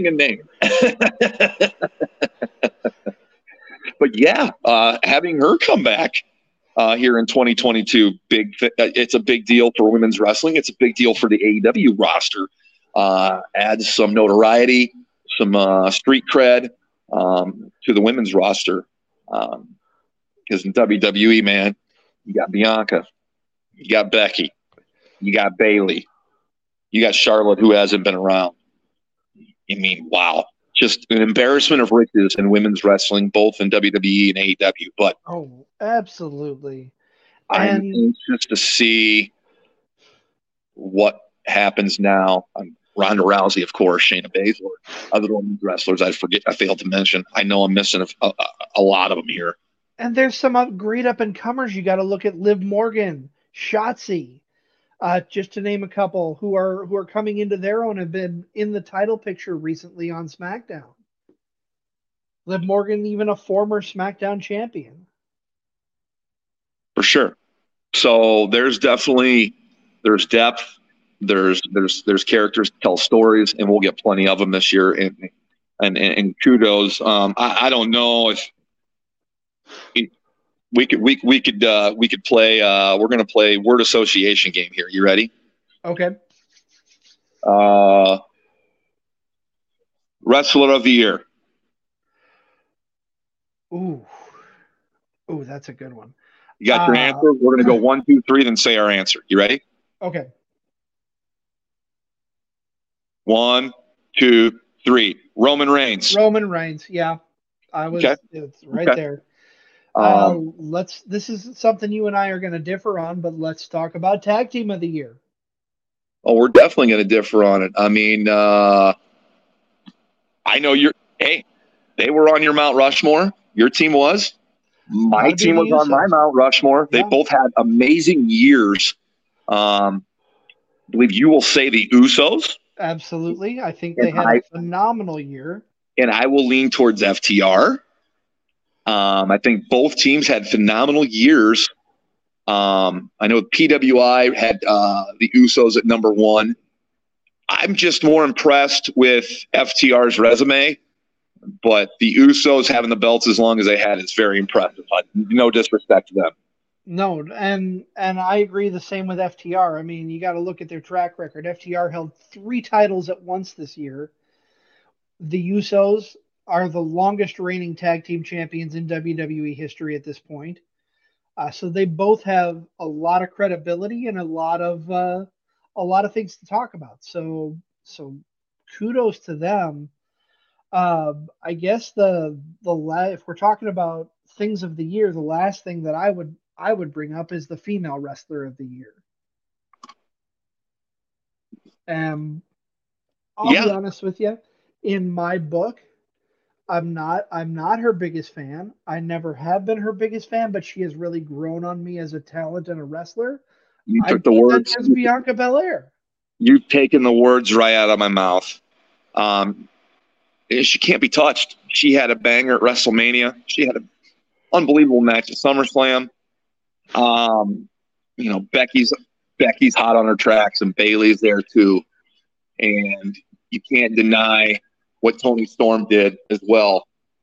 But yeah, having her come back here in 2022, it's a big deal for women's wrestling. It's a big deal for the AEW roster. Adds some notoriety, some street cred to the women's roster. Because in WWE, man, you got Bianca, you got Becky, you got Bayley, you got Charlotte, who hasn't been around. I mean, wow. Just an embarrassment of riches in women's wrestling, both in WWE and AEW. But absolutely. I'm anxious to see what happens now. Ronda Rousey, of course, Shayna Baszler, other women's wrestlers I failed to mention. I know I'm missing a lot of them here. And there's some great up-and-comers. You got to look at Liv Morgan, Shotzi, just to name a couple who are coming into their own, have been in the title picture recently on SmackDown. Liv Morgan, even a former SmackDown champion. For sure. So there's depth, there's characters to tell stories, and we'll get plenty of them this year. And kudos. I don't know if we could play. We're going to play word association game here. You ready? Okay. Wrestler of the year. Ooh, that's a good one. You got your answer? We're going to go 1, 2, 3, then say our answer. You ready? Okay. 1, 2, 3. Roman Reigns. Yeah. It's right there. This is something you and I are going to differ on, but let's talk about tag team of the year. Oh, we're definitely going to differ on it. I mean, I know they were on your Mount Rushmore. Your team was. My team was on my Mount Rushmore. They both had amazing years. I believe you will say the Usos. Absolutely. I think they had a phenomenal year. And I will lean towards FTR. I think both teams had phenomenal years. I know PWI had the Usos at number 1. I'm just more impressed with FTR's resume, but the Usos having the belts as long as they had is very impressive. No disrespect to them. No, and I agree the same with FTR. I mean, you got to look at their track record. FTR held 3 titles at once this year. The Usos are the longest reigning tag team champions in WWE history at this point. So they both have a lot of credibility and a lot of things to talk about. So kudos to them. I guess if we're talking about things of the year, the last thing that I would bring up is the female wrestler of the year. I'll be honest with you. In my book, I'm not her biggest fan. I never have been her biggest fan, but she has really grown on me as a talent and a wrestler. You took the words. That's Bianca Belair. You've taken the words right out of my mouth. She can't be touched. She had a banger at WrestleMania. She had an unbelievable match at SummerSlam. Becky's Becky's hot on her tracks, and Bayley's there too. And you can't deny what Toni Storm did as well.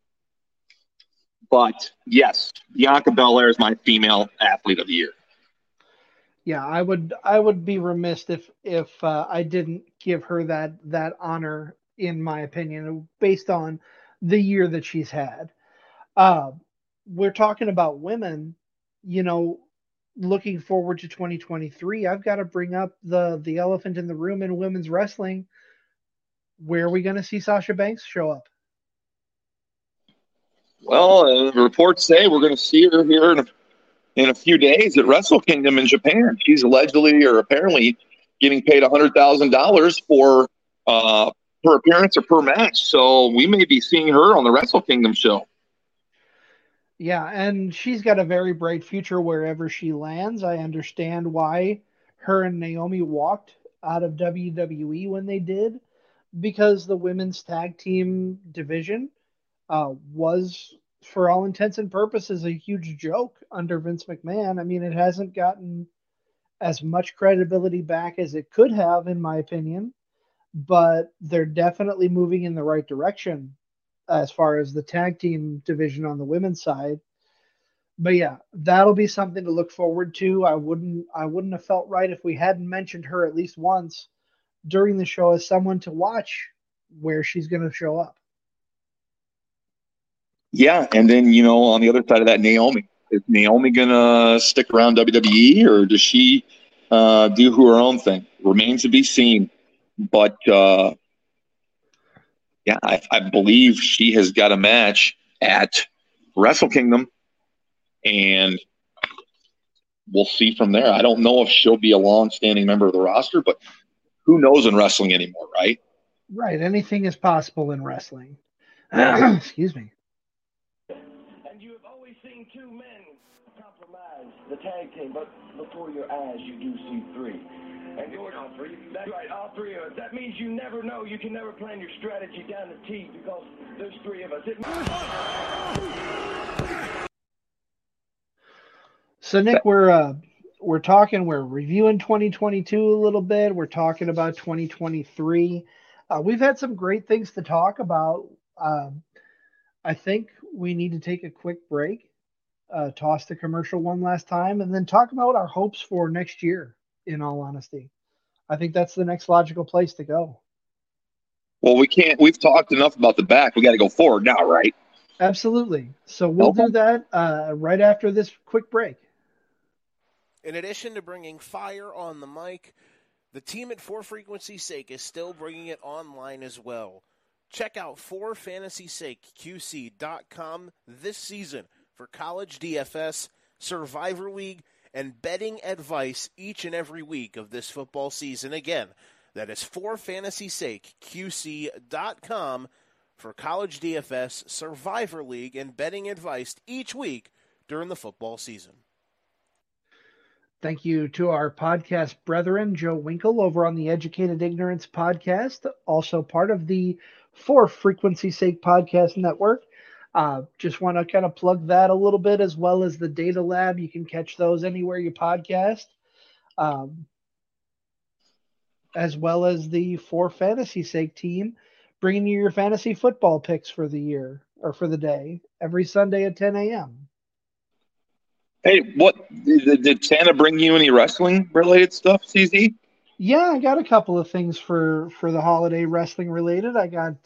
But yes, Bianca Belair is my female athlete of the year. Yeah, I would be remiss if I didn't give her that honor, in my opinion, based on the year that she's had. Uh, we're talking about women, you know, looking forward to 2023. I've got to bring up the elephant in the room in women's wrestling. Where are we going to see Sasha Banks show up? Well, reports say we're going to see her here in a few days at Wrestle Kingdom in Japan. She's allegedly or apparently getting paid $100,000 for per appearance or per match. So we may be seeing her on the Wrestle Kingdom show. Yeah, and she's got a very bright future wherever she lands. I understand why her and Naomi walked out of WWE when they did, because the women's tag team division was, for all intents and purposes, a huge joke under Vince McMahon. I mean, it hasn't gotten as much credibility back as it could have, in my opinion, but they're definitely moving in the right direction as far as the tag team division on the women's side. But yeah, that'll be something to look forward to. I wouldn't have felt right if we hadn't mentioned her at least once during the show as someone to watch where she's going to show up. Yeah, and then, on the other side of that, Naomi. Is Naomi going to stick around WWE, or does she do her own thing? Remains to be seen. But, yeah, I believe she has got a match at Wrestle Kingdom, and we'll see from there. I don't know if she'll be a long-standing member of the roster, but who knows in wrestling anymore, right? Right. Anything is possible in wrestling. Excuse me. And you have always seen two men compromise the tag team, but before your eyes you do see three. And yours, all three. That's right, all three of us. That means you never know. You can never plan your strategy down the T because there's three of us. So Nick, we're reviewing 2022 a little bit. We're talking about 2023. We've had some great things to talk about. I think we need to take a quick break, toss the commercial one last time, and then talk about our hopes for next year. In all honesty, I think that's the next logical place to go. Well, we've talked enough about the back. We got to go forward now, right? Absolutely. So we'll do that right after this quick break. In addition to bringing fire on the mic, the team at For Frequency's Sake is still bringing it online as well. Check out ForFantasySakeQC.com this season for college DFS, Survivor League, and betting advice each and every week of this football season. Again, that is ForFantasySakeQC.com for college DFS, Survivor League, and betting advice each week during the football season. Thank you to our podcast brethren, Joe Winkle over on the Educated Ignorance podcast, also part of the For Frequency's Sake podcast network. Just want to kind of plug that a little bit, as well as the Data Lab. You can catch those anywhere you podcast, as well as the For Fantasy's Sake team, bringing you your fantasy football picks for the year or for the day every Sunday at 10 a.m. Hey, what did Santa bring you any wrestling related stuff, CZ? Yeah, I got a couple of things for the holiday wrestling related. I got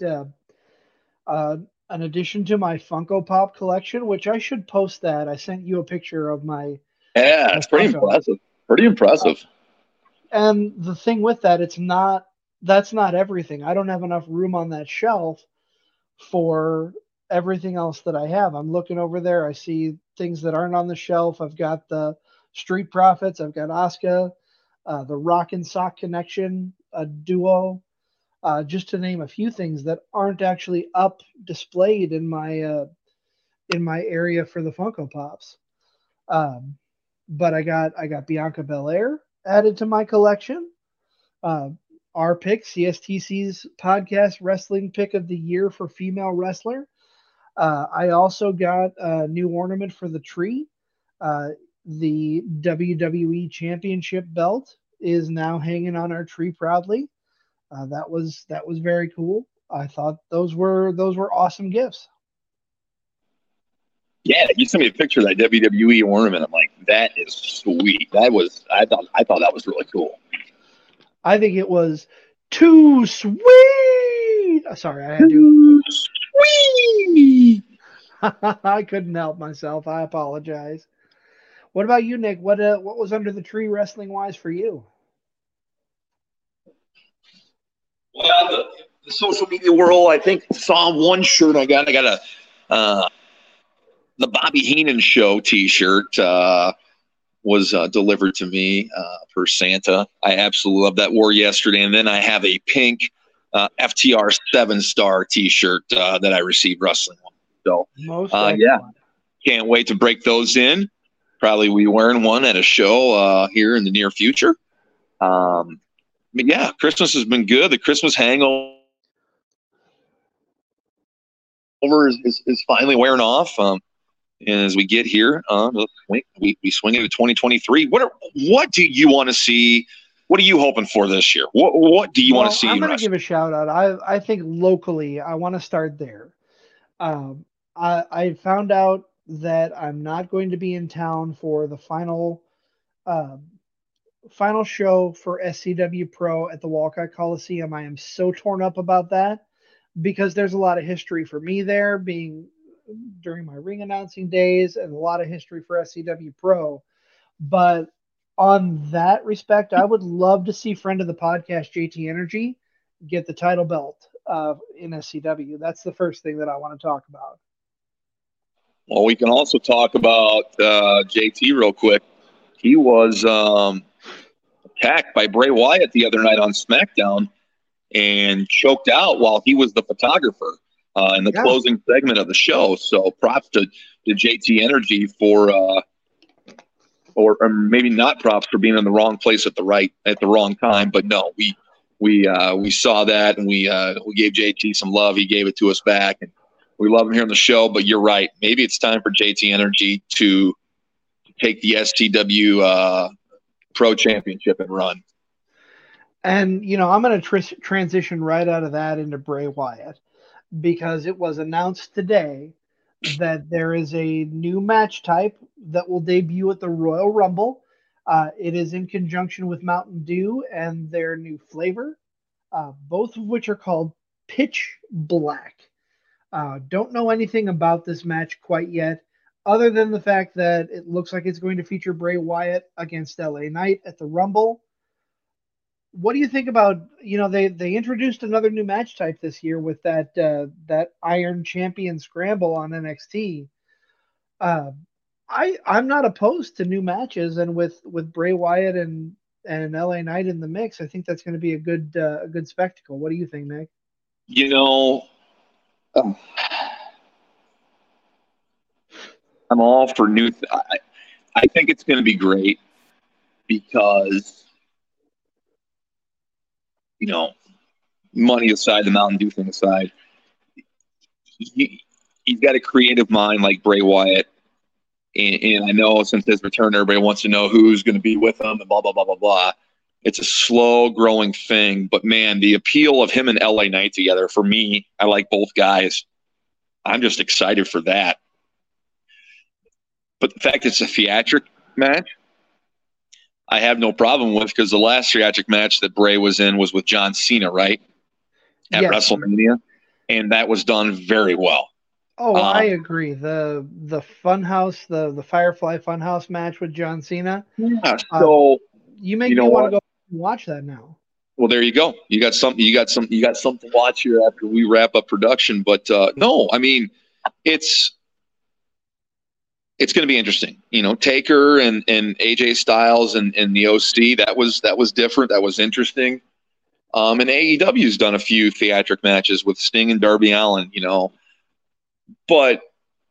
an addition to my Funko Pop collection, which I should post that. I sent you a picture of my. Yeah, it's pretty impressive. Pretty impressive. And the thing with that, that's not everything. I don't have enough room on that shelf for everything else that I have. I'm looking over there. I see things that aren't on the shelf. I've got the Street Profits. I've got Asuka, the Rock and Sock Connection, a duo, just to name a few things that aren't actually up displayed in my area for the Funko Pops. But I got Bianca Belair added to my collection. Our pick, CSTC's podcast wrestling pick of the year for female wrestler. I also got a new ornament for the tree, the WWE Championship belt is now hanging on our tree proudly. That was very cool. I thought those were awesome gifts. Yeah, you sent me a picture of that WWE ornament. I'm like, that is sweet. I thought that was really cool. I think it was too sweet. Sorry, I had to. Sweet. I couldn't help myself. I apologize. What about you, Nick? What was under the tree wrestling wise for you? Well, the social media world, I think, saw one shirt I got. I got the Bobby Heenan Show T-shirt was delivered to me per Santa. I absolutely love that. Wore yesterday, and then I have a pink FTR 7-star T-shirt that I received wrestling on. So, yeah, can't wait to break those in. Probably be wearing one at a show here in the near future. But yeah, Christmas has been good. The Christmas hangover is finally wearing off. And as we get here, we swing into 2023. What do you want to see? What are you hoping for this year? What do you want to see? I'm going to give a shout out. I think locally, I want to start there. I found out that I'm not going to be in town for the final show for SCW Pro at the Walcott Coliseum. I am so torn up about that because there's a lot of history for me there, being during my ring announcing days, and a lot of history for SCW Pro. But on that respect, I would love to see friend of the podcast, JT Energy, get the title belt in SCW. That's the first thing that I want to talk about. Well, we can also talk about JT real quick. He was attacked by Bray Wyatt the other night on SmackDown and choked out while he was the photographer in the closing segment of the show. So props to JT Energy for or maybe not props for being in the wrong place at the wrong time. But no, we saw that, and we gave JT some love. He gave it to us back, and we love him here on the show. But you're right. Maybe it's time for JT Energy to take the SCW Pro Championship and run. And, I'm going to transition right out of that into Bray Wyatt, because it was announced today that there is a new match type that will debut at the Royal Rumble. It is in conjunction with Mountain Dew and their new flavor, both of which are called Pitch Black. Don't know anything about this match quite yet, other than the fact that it looks like it's going to feature Bray Wyatt against LA Knight at the Rumble. What do you think about, they introduced another new match type this year with that Iron Champion Scramble on NXT. I'm not opposed to new matches, and with Bray Wyatt and LA Knight in the mix, I think that's going to be a good spectacle. What do you think, Nick? I'm all for new. I think it's going to be great because, money aside, the Mountain Dew thing aside, he's got a creative mind like Bray Wyatt. And I know since his return, everybody wants to know who's going to be with him and blah, blah, blah, blah, blah. It's a slow growing thing. But, man, the appeal of him and LA Knight together, for me, I like both guys. I'm just excited for that. But the fact it's a theatric match, I have no problem with, because the last theatric match that Bray was in was with John Cena, right? At WrestleMania. And that was done very well. Oh, I agree. The Funhouse, the Firefly Funhouse match with John Cena. Yeah, so you make me want to go and watch that now. Well, there you go. You got something to watch here after we wrap up production. But no, I mean, it's going to be interesting. Taker and AJ Styles and the OC, that was different. That was interesting. And AEW's done a few theatric matches with Sting and Darby Allin, But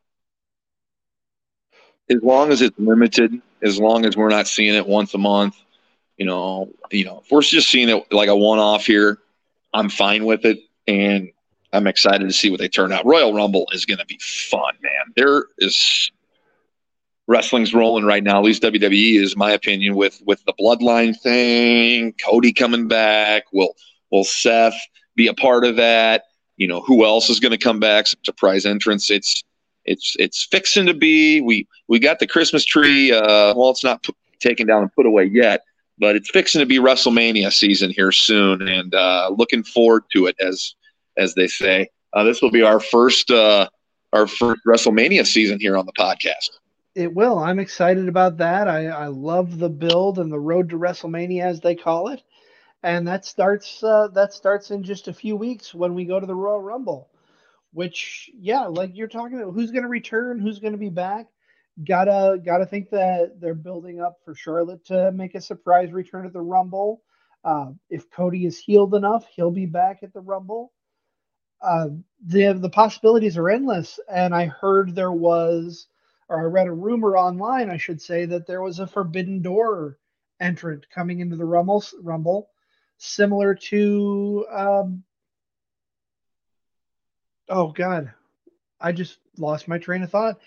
as long as it's limited, as long as we're not seeing it once a month, if we're just seeing it like a one-off here, I'm fine with it. And I'm excited to see what they turn out. Royal Rumble is going to be fun, man. wrestling's rolling right now. At least WWE is, my opinion, with the bloodline thing. Cody coming back. Will Seth be a part of that? You know, who else is going to come back? Some surprise entrance. It's fixing to be. We got the Christmas tree. Well, it's not taken down and put away yet, but it's fixing to be WrestleMania season here soon, and looking forward to it, as they say. This will be our first WrestleMania season here on the podcast. It will. I'm excited about that. I love the build and the road to WrestleMania, as they call it. And that starts in just a few weeks when we go to the Royal Rumble, which, yeah, like you're talking about, who's going to return, who's going to be back. Gotta think that they're building up for Charlotte to make a surprise return at the Rumble. If Cody is healed enough, he'll be back at the Rumble. The possibilities are endless. And I heard I read a rumor online, I should say, that there was a Forbidden Door entrant coming into the Rumble. Similar to, oh God, I just lost my train of thought.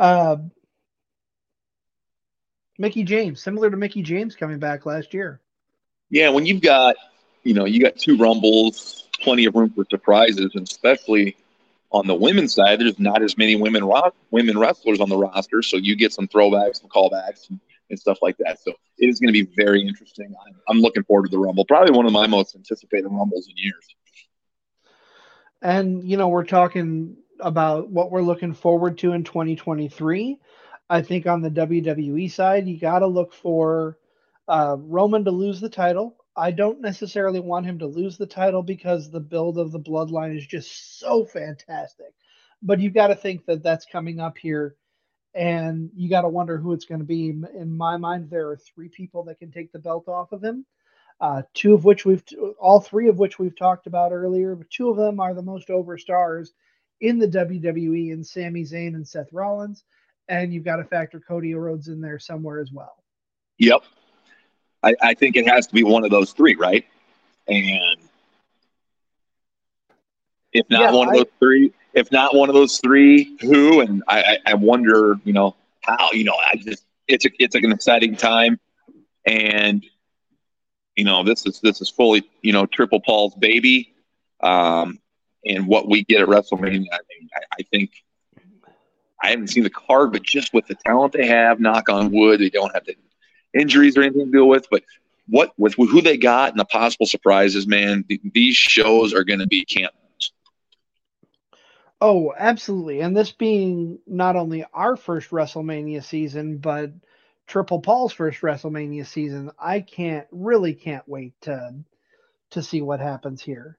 Mickie James, similar to Mickie James coming back last year. Yeah, when you got two Rumbles, plenty of room for surprises, and especially on the women's side, there's not as many women wrestlers on the roster, so you get some throwbacks, some callbacks, and stuff like that. So it is going to be very interesting. I'm looking forward to the Rumble. Probably one of my most anticipated Rumbles in years. And, we're talking about what we're looking forward to in 2023. I think on the WWE side, you got to look for Roman to lose the title. I don't necessarily want him to lose the title because the build of the bloodline is just so fantastic. But you've got to think that that's coming up here. And you got to wonder who it's going to be. In my mind, there are 3 people that can take the belt off of him. All 3 of which we've talked about earlier. But 2 of them are the most over stars in the WWE, in Sami Zayn and Seth Rollins. And you've got to factor Cody Rhodes in there somewhere as well. Yep. I think it has to be one of those 3, right? And if not one of those three, who? And I wonder, how. It's an exciting time, and this is fully Triple Paul's baby, and what we get at WrestleMania. I think I haven't seen the card, but just with the talent they have, knock on wood, they don't have the injuries or anything to deal with. But with who they got and the possible surprises, man, these shows are going to be camp. Oh, absolutely. And this being not only our first WrestleMania season, but Triple Paul's first WrestleMania season, I can't wait to see what happens here.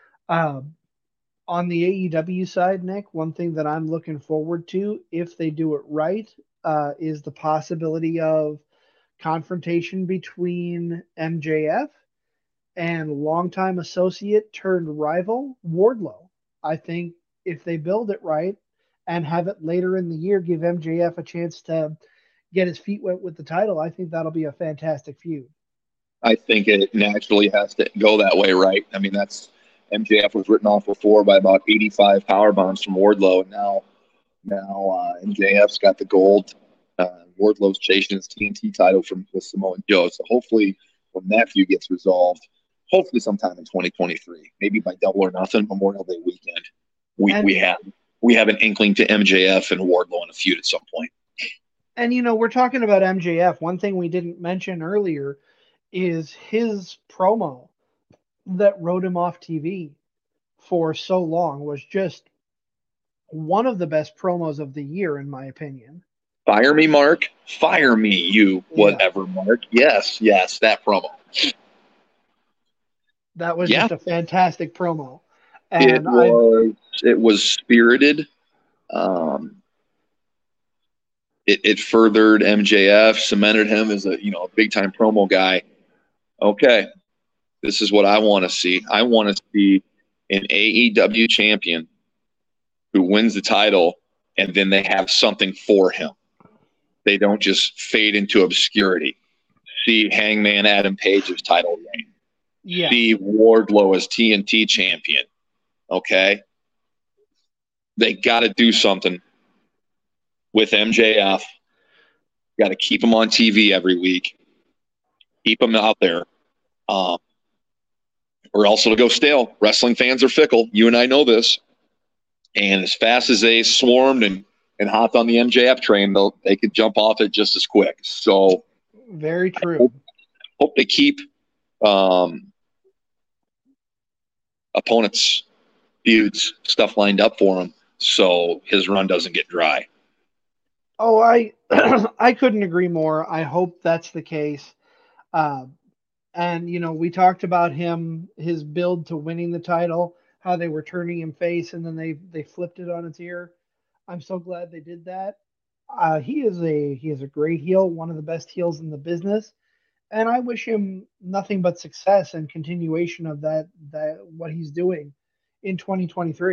On the AEW side, Nick, one thing that I'm looking forward to, if they do it right, is the possibility of confrontation between MJF and longtime associate turned rival Wardlow. I think if they build it right and have it later in the year, give MJF a chance to get his feet wet with the title, I think that'll be a fantastic feud. I think it naturally has to go that way, right? I mean, MJF was written off before by about 85 power bombs from Wardlow, and now MJF's got the gold. Wardlow's chasing his TNT title with Samoa Joe. So hopefully, when that feud gets resolved, hopefully sometime in 2023, maybe by Double or Nothing, Memorial Day weekend, we have an inkling to MJF and Wardlow in a feud at some point. And we're talking about MJF. One thing we didn't mention earlier is his promo that wrote him off TV for so long was just one of the best promos of the year, in my opinion. Fire me, Mark. Fire me, you whatever, Mark. Yes, that promo. That was just a fantastic promo. And it was spirited. It furthered MJF, cemented him as a big time promo guy. Okay, this is what I want to see. I want to see an AEW champion who wins the title, and then they have something for him. They don't just fade into obscurity. See Hangman Adam Page's title reign. Yeah. See Wardlow as TNT champion. Okay? They got to do something with MJF got to keep them on TV every week, keep them out there, or else it'll go stale. Wrestling fans are fickle. You and I know this. And as fast as they swarmed and hopped on the MJF train, they could jump off it just as quick. So very true. Hope they keep opponents, feuds, stuff lined up for him so his run doesn't get dry. Oh, I couldn't agree more. I hope that's the case. And, we talked about his build to winning the title, how they were turning him face, and then they flipped it on its ear. I'm so glad they did that. He is a great heel, one of the best heels in the business, and I wish him nothing but success and continuation of that what he's doing in 2023.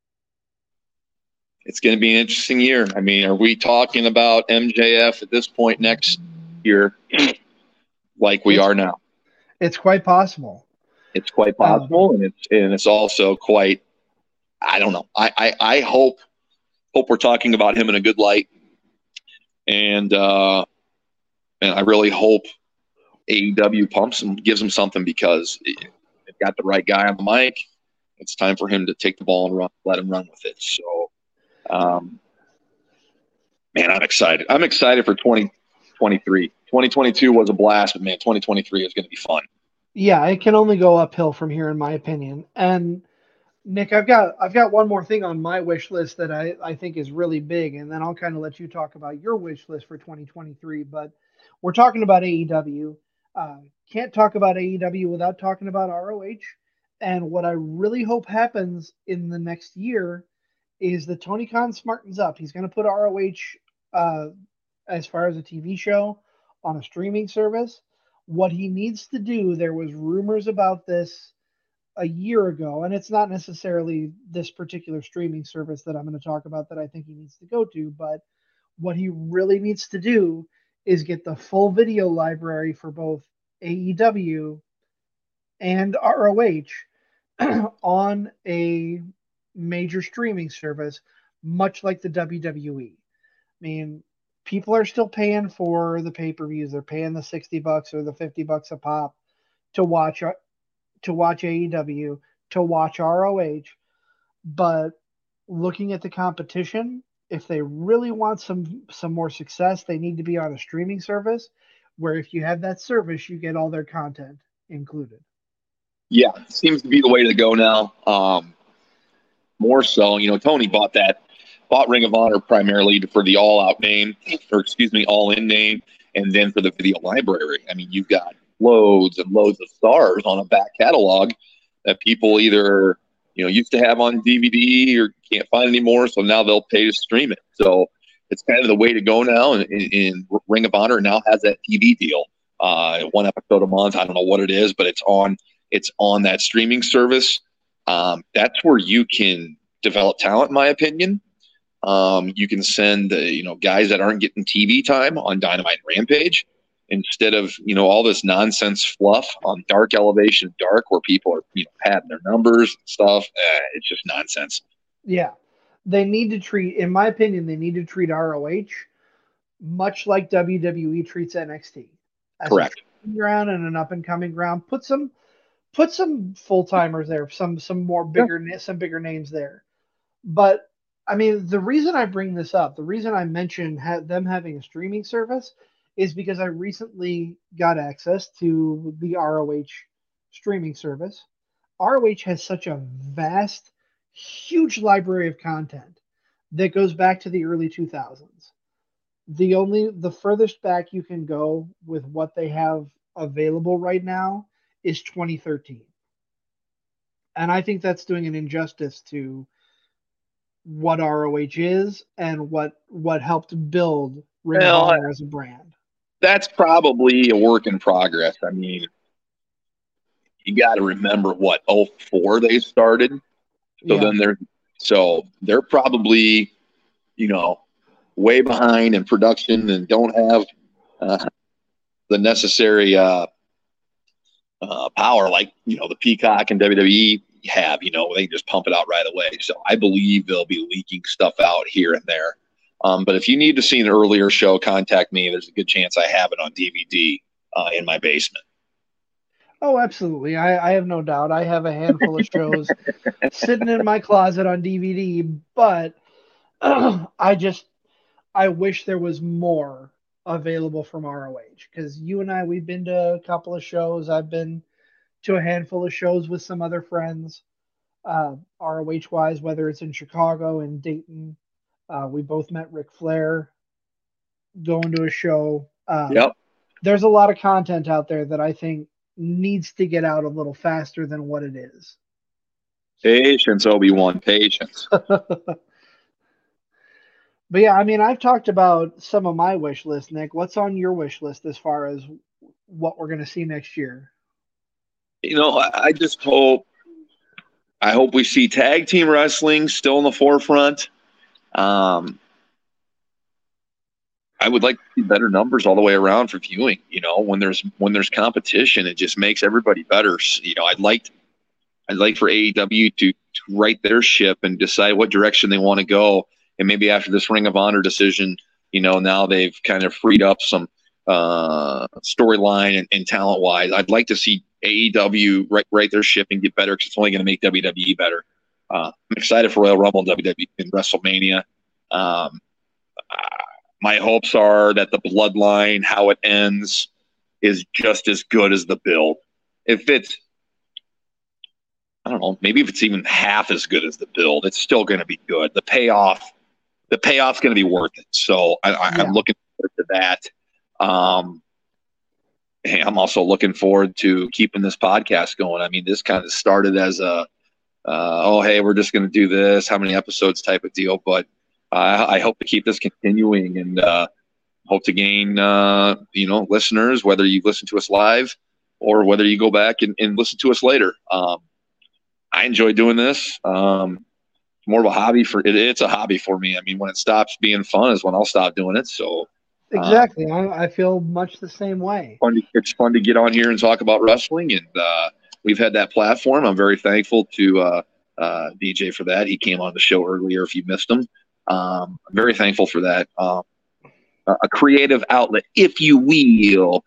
It's going to be an interesting year. I mean, are we talking about MJF at this point next year like we are now? It's quite possible. It's quite possible, and it's also quite, I don't know. I hope we're talking about him in a good light, and I really hope AEW pumps him, gives him something, because they've got the right guy on the mic. It's time for him to take the ball and run, let him run with it. So, man, I'm excited. I'm excited for 2023. 2022 was a blast, but man, 2023 is going to be fun. Yeah, it can only go uphill from here, in my opinion. And Nick, I've got one more thing on my wish list that I think is really big, and then I'll kind of let you talk about your wish list for 2023. But we're talking about AEW. Can't talk about AEW without talking about ROH. And what I really hope happens in the next year is that Tony Khan smartens up. He's going to put ROH, as far as a TV show, on a streaming service. What he needs to do, there was rumors about this a year ago, and it's not necessarily this particular streaming service that I'm going to talk about that I think he needs to go to, but what he really needs to do is get the full video library for both AEW and ROH on a major streaming service, much like the WWE. I mean, people are still paying for the pay-per-views. They're paying the $60 or the $50 a pop to watch AEW, to watch ROH. But looking at the competition, if they really want some more success, they need to be on a streaming service where if you have that service, you get all their content included. Yeah, seems to be the way to go now. More so, Tony bought Ring of Honor primarily for the all-in name, and then for the video library. I mean, you've got loads and loads of stars on a back catalog that people either used to have on DVD or can't find anymore, so now they'll pay to stream it. So it's kind of the way to go now. And Ring of Honor now has that TV deal, one episode a month. I don't know what it is, but it's on that streaming service. That's where you can develop talent, in my opinion. You can send guys that aren't getting TV time on Dynamite and Rampage instead of all this nonsense fluff on Dark Elevation Dark, where people are padding their numbers and stuff. It's just nonsense. Yeah, they need to treat, in my opinion, ROH much like WWE treats NXT. As correct. A ground and an up and coming ground. Put some full timers there, some bigger names there. But I mean, the reason I bring this up, the reason I mentioned them having a streaming service, is because I recently got access to the ROH streaming service. ROH has such a vast, huge library of content that goes back to the early 2000s. The furthest back you can go with what they have available right now is 2013. And I think that's doing an injustice to what ROH is and what helped build Ring of Honor as a brand. That's probably a work in progress. I mean, you got to remember 04 they started. So then they're probably, way behind in production and don't have the necessary power like, the Peacock and WWE have. They just pump it out right away. So I believe they'll be leaking stuff out here and there. But if you need to see an earlier show, contact me. There's a good chance I have it on DVD in my basement. Oh, absolutely. I have no doubt. I have a handful of shows sitting in my closet on DVD, but I wish there was more available from ROH, because you and I, we've been to a couple of shows. I've been to a handful of shows with some other friends, ROH wise, whether it's in Chicago and Dayton. We both met Ric Flair going to a show. Yep. There's a lot of content out there that I think needs to get out a little faster than what it is. Patience, Obi-Wan, patience. But yeah, I mean, I've talked about some of my wish list, Nick. What's on your wish list as far as what we're going to see next year? I just hope we see tag team wrestling still in the forefront. I would like to see better numbers all the way around for viewing. When there's competition, it just makes everybody better. I'd like for AEW to right their ship and decide what direction they want to go. And maybe after this Ring of Honor decision, now they've kind of freed up some storyline and talent wise. I'd like to see AEW right their ship and get better, because it's only going to make WWE better. I'm excited for Royal Rumble and WWE and WrestleMania. My hopes are that the bloodline, how it ends, is just as good as the build. If it's, I don't know, maybe if it's even half as good as the build, it's still going to be good. The payoff's going to be worth it. So I'm looking forward to that. I'm also looking forward to keeping this podcast going. I mean, this kind of started as hey, we're just going to do this, how many episodes type of deal. But I hope to keep this continuing and hope to gain, listeners, whether you listen to us live or whether you go back and listen to us later. I enjoy doing this. More of a hobby it's a hobby for me. I mean, when it stops being fun is when I'll stop doing it. So exactly. I feel much the same way. It's fun to get on here and talk about wrestling, and we've had that platform. I'm very thankful to DJ for that. He came on the show earlier if you missed him. I'm very thankful for that. A creative outlet, if you will.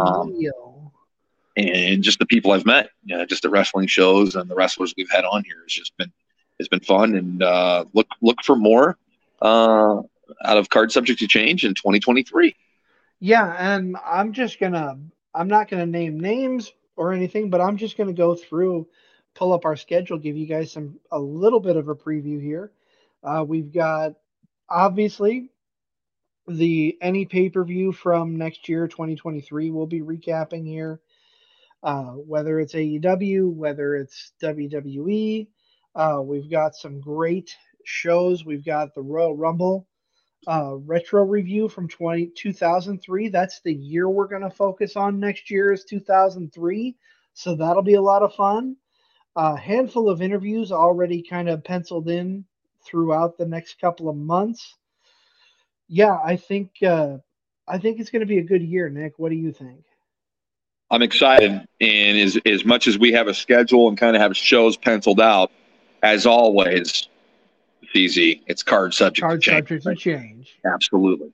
And just the people I've met, just the wrestling shows and the wrestlers we've had on here, it's been fun. And look for more out of Card Subject to Change in 2023. Yeah, and I'm not gonna name names or anything, but I'm just gonna go through, pull up our schedule, give you guys a little bit of a preview here. We've got, obviously, any pay-per-view from next year, 2023, we'll be recapping here. Whether it's AEW, whether it's WWE. We've got some great shows. We've got the Royal Rumble retro review from 2003. That's the year we're going to focus on next year, is 2003. So that'll be a lot of fun. A handful of interviews already kind of penciled in throughout the next couple of months. Yeah, I think it's going to be a good year, Nick. What do you think? I'm excited, and as much as we have a schedule and kind of have shows penciled out, as always, CZ, it's Card Subject to Change. Absolutely.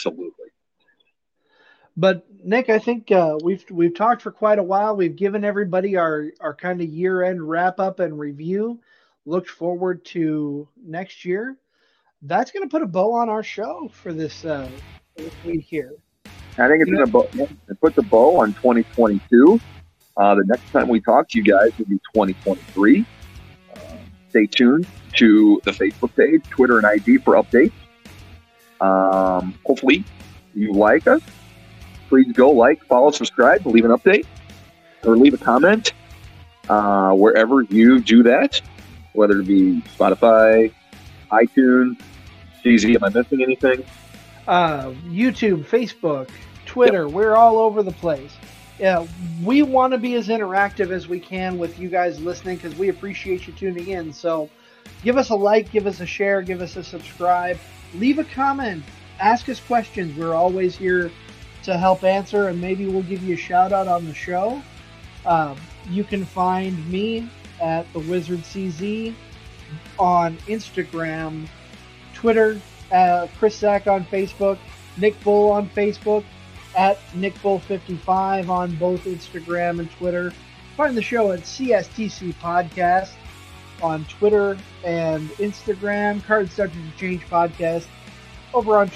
But Nick, I think we've talked for quite a while. We've given everybody our kind of year-end wrap-up and review. Looked forward to next year. That's going to put a bow on our show for this week here. I think it's going to put the bow on 2022. The next time we talk to you guys will be 2023. Stay tuned to the Facebook page, Twitter, and IG for updates. Hopefully you like us. Please go like, follow, subscribe, leave an update, or leave a comment wherever you do that, whether it be Spotify, iTunes, CZ. Am I missing anything? YouTube, Facebook, Twitter. Yep. We're all over the place. Yeah, we want to be as interactive as we can with you guys listening, because we appreciate you tuning in. So give us a like, give us a share, give us a subscribe, leave a comment, ask us questions. We're always here to help answer, and maybe we'll give you a shout out on the show. You can find me at the Wizard CZ on Instagram, Twitter, Chris Sack on Facebook, Nick Bull on Facebook, at NickBull55 on both Instagram and Twitter. Find the show at CSTC Podcast on Twitter and Instagram. Card Subject to Change Podcast over on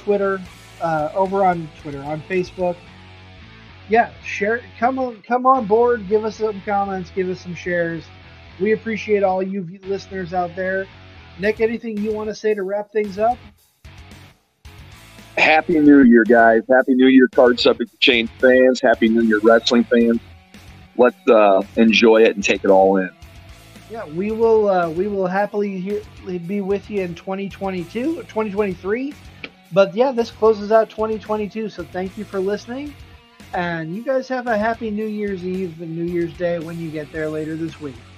Facebook. Yeah, share. Come on board. Give us some comments. Give us some shares. We appreciate all you listeners out there. Nick, anything you want to say to wrap things up? Happy New Year, guys. Happy New Year, Card Subject to Change fans. Happy New Year, wrestling fans. Let's enjoy it and take it all in. Yeah, we will happily be with you in 2023. But yeah, this closes out 2022. So thank you for listening. And you guys have a happy New Year's Eve and New Year's Day when you get there later this week.